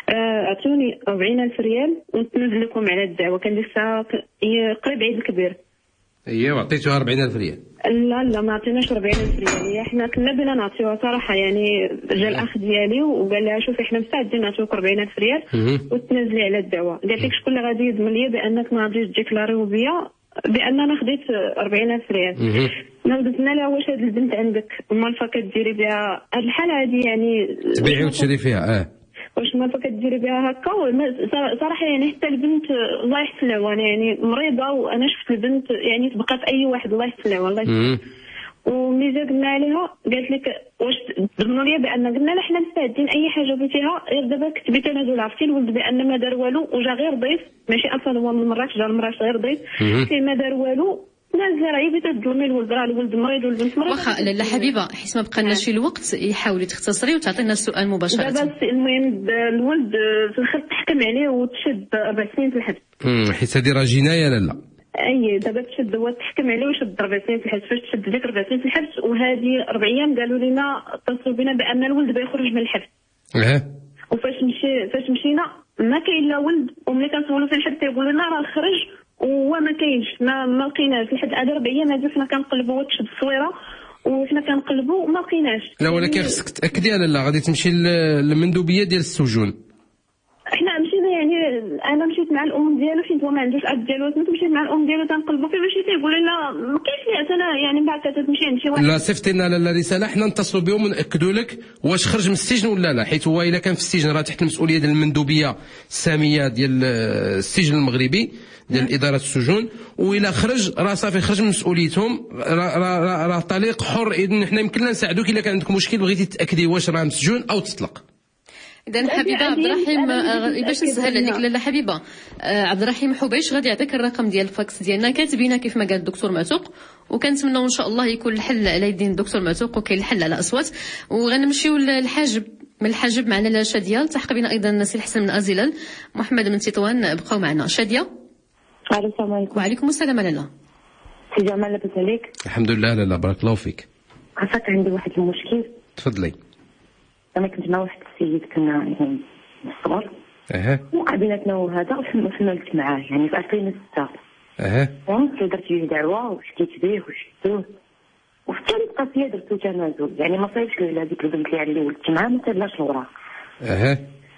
عطوني أربعين ألف ريال ونتنزل لكم على الدعوه. كان ديك الساعه قريب عيد الكبير. اييه وعطيتوها أربعين ألف ريال؟ لا لا ما عطيناش أربعين ألف ريال، احنا كنا بنا نعطيوها صراحه. يعني جا الاخ ديالي وقال لها شوفي احنا مستعدين نعطيوك أربعين ألف ريال وتنزلي على الدعوه. قالت لك شكون اللي غادي يضمن لي بانك ما غاديش ديكلاريو بيا بان انا خديت أربعين ألف ريال؟ قلنا لها واش هاد البنت عندك مالفا كديري بها هاد الحاله هادي، يعني تبيعي وتشري فيها؟ اه واش مالفا كديري بها هكا؟ صراحه يعني حتى البنت الله يحسن لها، انا يعني مريضه وانا شفت البنت يعني تبقى في اي واحد الله يحسن لها الله يحسن. وملي جا قلنا عليها قالت لك واش ضمنوا لي بان، قلنا لها حنا مستعدين اي حاجه بغيتيها غير دابا كتبي تنازل. عرفتي الولد بان ما دار والو وجا غير ضيف، ماشي اصلا هو من مراكش جا لمراكش غير ضيف، كي ما دار والو نازله راه بغيتي تظلمي الولد، راه الولد مريض والبنت مريضه. واخا لاله حبيبه حيت ما بقالناش الوقت يحاولي تختصري وتعطينا السؤال مباشره. دابا المهم الولد في الاخر تحكم عليه وتشد اربع سنين في الحبس. امم حيت هذه راه جنايه لاله. اي دابا تشد هو تحكم عليه وشد اربع سنين في الحبس. فاش تشد ديك اربع سنين في الحبس وهذه اربع ايام قالوا لنا اتصلوا بنا بان الولد بيخرج من الحبس. اه وفاش مشي فاش مشينا ما كاين لا ولد، وملي كنسولوا في الحبس يقولوا لنا راه خرج وهو ما كاينش، ما ما لقيناش لحد هاد اربع ايام هادو حنا كنقلبوا وتشد التصويره وحنا كنقلبوا وما لقيناش. لا ولكن خصك تاكدي على لا غادي تمشي للمندوبيه ديال السجون. احنا مشينا يعني انا مشيت مع الام ديالو حيت هو ما عندوش اب ديالو، مشيت مع الام ديالو تنقلبوا فيه باش تيقول لنا ما كاينش لي انا يعني من بعد كتمشي عند شي واحد. لا صيفطي لنا الرساله حنا نتصلوا بهم وناكدوا لك واش خرج من السجن ولا لا، حيت هو الا كان في السجن راه تحت المسؤوليه ديال المندوبيه الساميه ديال السجن المغربي ديال اداره السجون، والا خرج راه صافي خرج من مسؤوليتهم، راه راه راه طليق حر. اذا حنا يمكن لنا نساعدوك الا كان عندك مشكل بغيتي تاكدي واش راه مسجون او تطلق. إذا حبيبة عبد الرحيم باش نسهل عليك لاله حبيبة، عبد الرحيم حبيش غادي يعطيك الرقم ديال الفاكس ديالنا كاتبينها كيف ما قال الدكتور معتوق، وكنتمنوا ان شاء الله يكون الحل على يدين الدكتور معتوق وكاين الحل على اصوات. وغنمشيو للحاجب، من الحاجب معنا لا شاديه، التحق بنا ايضا سي الحسن من ازيلال، محمد من تطوان. بقاو معنا. شاديه. السلام عليكم. وعليكم السلام لاله. سي جمال لاباس عليك؟ الحمد لله لاله بارك الله فيك. عرفت عندي واحد المشكل. تفضلي. انا كنت مع واحد السيد كنا يعني من الصغر، اها وقع بيناتنا وهذا وفهمت معاه يعني في ألفين وستة. اها فهمت درت ليه دعوه وشكيت به وشدوه، وفي الثالث قضيه درتو تنازل، يعني ما صايبش لي هذيك البنت اللي ولدت معاه ما تبلاش الوراق. اها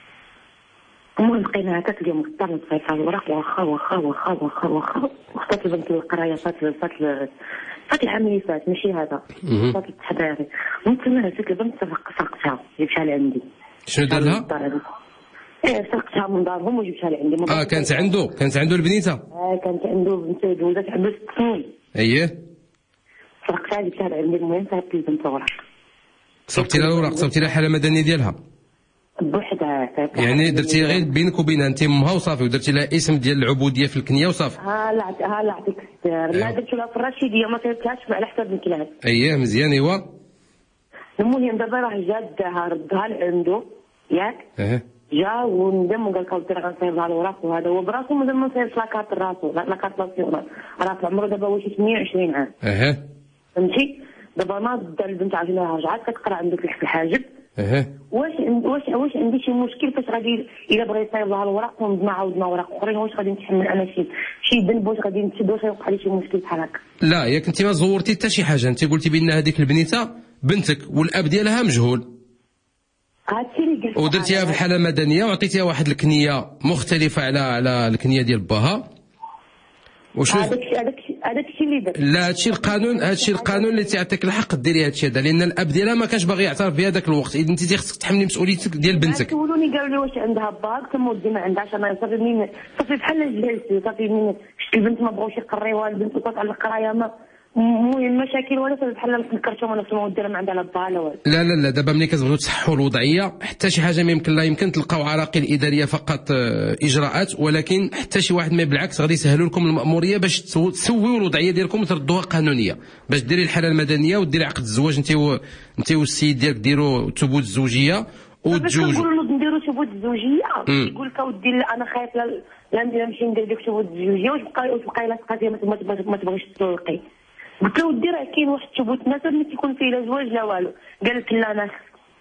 المهم بقينا هكاك اليوم قدام نصيفها الوراق واخا واخا واخا واخا واخا، وخطات البنت القرايه فات فات فات العام اللي فات ماشي هذا، فات التحضيري. ممكن انا جات البنت سرقتها جبتها لعندي. شنو دار لها؟ ايه سرقتها من دارهم وجبتها لعندي. اه كانت عنده كانت عنده البنيته؟ اه كانت عنده بنت ولدت عنده ست سنين. اييه سرقتها جبتها لعندي. المهم صارت لي البنت وراك. صوبتي لها الوراق، صوبتي لها الحاله المدنيه ديالها بوحدها. يعني درتي غير بينك وبينها انت امها وصافي، ودرتي لها اسم ديال العبوديه في الكنيه وصافي. ها لا ها لا عطيك السر، لا درت لها في الرشيديه ما صيفطلهاش على حساب الكلاب. اييه مزيان. ايوا المهم دابا راه جادها ردها لعنده ياك. اه جا وندم وقال لك ودي راه غنصيفطها الوراق وهذا هو براسو مازال ما صيفط لاكارت راسو، لاكارت لاسيونال راه في عمره دابا واش ثمانية وعشرين عام. اه فهمتي دابا ناض البنت عاجلها رجعات كتقرا عندك في الحاجب. اه واش واش واش عندي شي مشكل فاش غادي الا بغى يصايب لها الوراق ونضنا عاودنا اوراق اخرين، واش غادي نتحمل انا شي شي ذنب، واش غادي نتشد، واش يوقع لي شي مشكل بحال هكا؟ لا ياك انت ما زورتي حتى شي حاجه، انت قلتي بان هذيك البنيته بنتك والاب ديالها مجهول، هادشي اللي قلت ودرتيها في الحاله المدنيه وعطيتيها واحد الكنيه مختلفه على على الكنيه ديال باها. وشو هذاك هذاك هذاك الشيء اللي درت. لا هادشي القانون، هادشي القانون اللي تيعطيك الحق ديري هادشي هذا، لان الاب ديالها ما كانش باغي يعترف بهذاك الوقت. اذا انت خصك تحملي مسؤوليتك ديال بنتك. سولوني قالوا لي واش عندها باك، تما ودي ما عندهاش. انا صافي منين صافي بحال جلستي صافي منين شفت البنت ما بغاوش يقريوها، البنت وصلت على القرايه ما المهم مشاكل ولا صافي بحال الكرتون نفس ما ودي ما عندها لا باها لا والو. لا لا لا دابا ملي كتبغيو تصححوا الوضعيه حتى شي حاجه ما يمكن لا يمكن تلقاو عراقيل اداريه فقط اجراءات، ولكن حتى شي واحد ما بالعكس غادي يسهلوا لكم الماموريه باش تسويوا الوضعيه ديالكم وتردوها قانونيه، باش ديري الحاله المدنيه وديري عقد الزواج انت و انت والسيد ديالك ديروا ثبوت الزوجيه وتزوجوا. كنقولوا نديروا ثبوت الزوجيه يقول لك اودي انا خايف لا نمشي ندير ديك ثبوت الزوجيه واش بقى واش بقى الا تبقى ما تبغيش تسوقي. قلت له ودي راه كاين واحد الثبوت نسب اللي تيكون فيه لا زواج لا والو. قال لك لا انا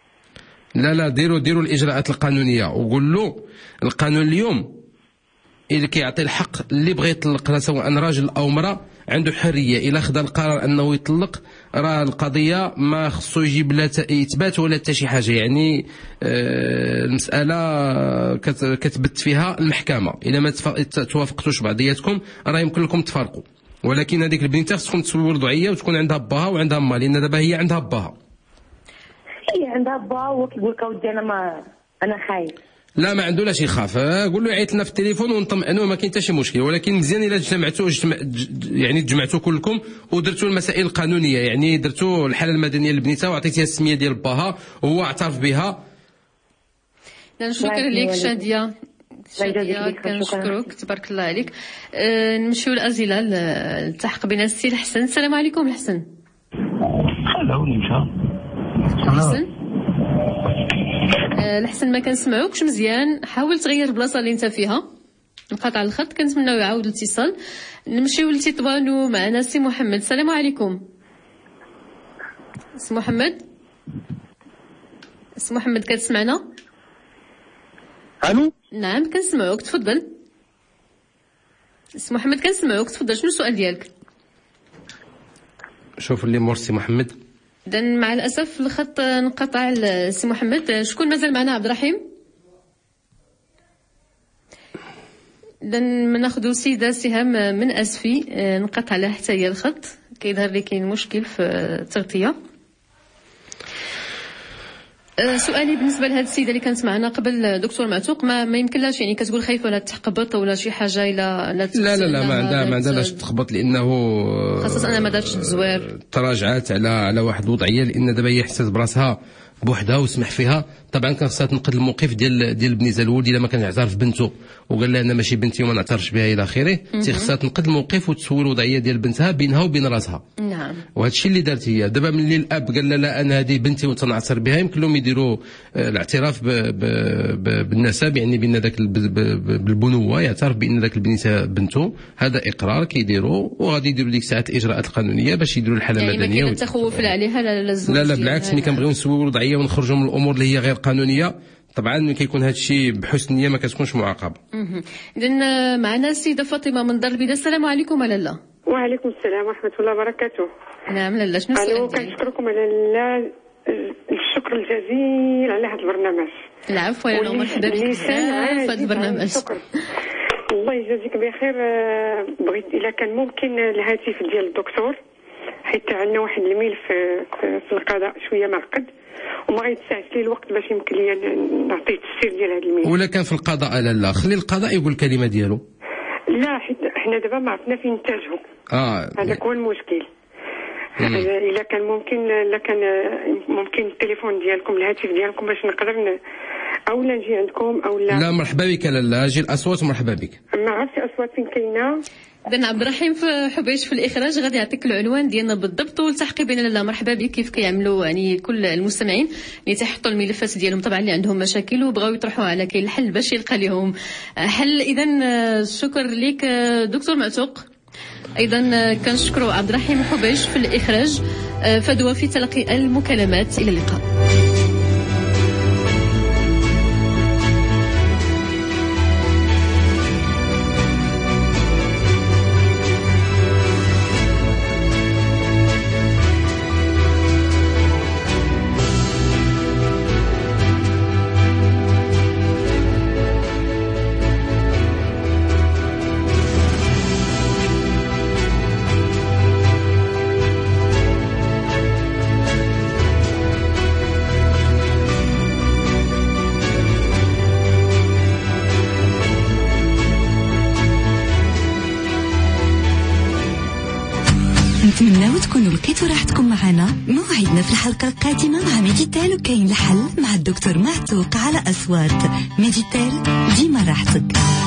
لا لا ديروا ديروا الاجراءات القانونيه وقول له القانون اليوم اللي كيعطي الحق اللي بغى يطلق سواء راجل او امراه عنده حريه. الا خدا القرار انه يطلق راه القضيه ما خصو يجيب لا اثبات ولا حتى شي حاجه، يعني آه المساله كتبت فيها المحكمه. الا ما توافقتوش بعضياتكم راه يمكن لكم تفارقوا، ولكن هذيك البنيته خصكم تسويو وضعيه وتكون عندها باها وعندها ما، لان دابا هي عندها باها. هي عندها باها وهو كيقول لك اودي انا ما انا خايف. لا ما عنده لا شي خاف، قول له يعيط لنا في التليفون ونطمئنوه ما كاين حتى شي مشكل، ولكن مزيان الا اجتمعتوا يعني تجمعتوا كلكم ودرتوا المسائل القانونيه، يعني درتوا الحاله المدنيه للبنيته وعطيتيها السميه ديال باها وهو اعترف بها. شكرا لك شاديه. شاديه كنشكرك تبارك الله عليك. أه نمشيو للاسئله التحق بنا السي الحسن. السلام عليكم الحسن. خلوني مشى الحسن. أه الحسن ما كنسمعوكش مزيان، حاول تغير البلاصه اللي انت فيها. انقطع الخط، كنتمناو يعاود الاتصال. نمشيو لتطوانو معنا سي محمد. السلام عليكم سي محمد. سي محمد كتسمعنا؟ الو نعم كنسمعوك تفضل سي محمد. كنسمعوك تفضل، شنو السؤال ديالك؟ شوف اللي مور سي محمد. اذا مع الاسف الخط انقطع سي محمد. شكون مازال معنا؟ عبد الرحيم. اذا ناخذ سيده سهام من اسفي. انقطع لها حتى هي الخط، كيظهر لي كاين مشكل في التغطيه. سؤالي بالنسبه لهذه السيده اللي كانت معنا قبل دكتور معتوق، ما, ما يمكن لاش يعني كتقول خايفه ولا تحقبط ولا شي حاجه الى لا لا لا, لا ما عندها ما عندها لاش تخبط، لانه خاصه انا ما دارتش التزوير تراجعات على على واحد الوضعيه، لان دابا هي حسات براسها بوحدها وسمح فيها. طبعا كان خصها تنقد الموقف ديال ديال البنيته الولد الا ما كان يعترف بنته وقال لها انا ماشي بنتي وما نعترفش بها الى اخره، تي خصها تنقد الموقف وتسوي الوضعيه ديال بنتها بينها وبين راسها. نعم. وهذا الشيء اللي دارت هي. دابا ملي الاب قال لها لا انا هذه بنتي وتنعترف بها، يمكن لهم يديروا الاعتراف ب ب ب بالنسب، يعني بان ذاك بالبنوه يعترف بان ذاك البنيته بنته. هذا اقرار كيديروا وغادي يديروا ديك الساعات الاجراءات القانونيه باش يديروا الحاله يعني المدنيه. يعني ما كاين تخوف عليها لا لا الزوج. لا لا بالعكس، ملي كنبغيو نسويو الوضعيه ونخرجوا من الامور اللي هي غير قانونيه طبعا ملي كيكون هذا الشيء بحسن نيه ما كتكونش معاقبه. اذا معنا السيده فاطمه من دار البيضاء. السلام عليكم لاله. وعليكم السلام ورحمه الله وبركاته. نعم لاله شنو السؤال ديالك؟ كنشكركم على الشكر الجزيل على هذا البرنامج. العفو يا مرحبا بك في هذا البرنامج. شكرا الله يجازيك بخير. بغيت الا كان ممكن الهاتف ديال الدكتور، حيت عندنا واحد الميل في في القضاء شويه معقد وما غيتسعش لي الوقت باش يمكن لي نعطيه التفسير ديال هذا الميل. ولا كان في القضاء لا لا خلي القضاء يقول الكلمه ديالو. لا حيت حنا دابا ما عرفنا فين نتجهوا. اه هذاك هو المشكل. الا كان ممكن الا كان ممكن التليفون ديالكم الهاتف ديالكم باش نقدر ن... اولا نجي عندكم اولا. لا مرحبا بك لاله، اجي الاصوات ومرحبا بك. ما عرفتش اصوات فين كاينه. اذا عبد الرحيم في حبيش في الاخراج غادي يعطيك العنوان ديالنا بالضبط والتحقي بين لاله. مرحبا بك. كيف كيعملوا يعني كل المستمعين اللي تيحطوا الملفات ديالهم طبعا اللي عندهم مشاكل وبغاو يطرحوها على كاين الحل باش يلقى لهم حل. اذا شكر لك دكتور معتوق. ايضا كنشكروا عبد الرحيم حبيش في الاخراج، فدوى في تلقي المكالمات. الى اللقاء. نتمنى تكونوا لقيتوا راحتكم معنا. موعدنا في الحلقة القادمة مع ميديتال وكاين الحل مع الدكتور معتوق على أصوات. ميديتال ديما راحتك.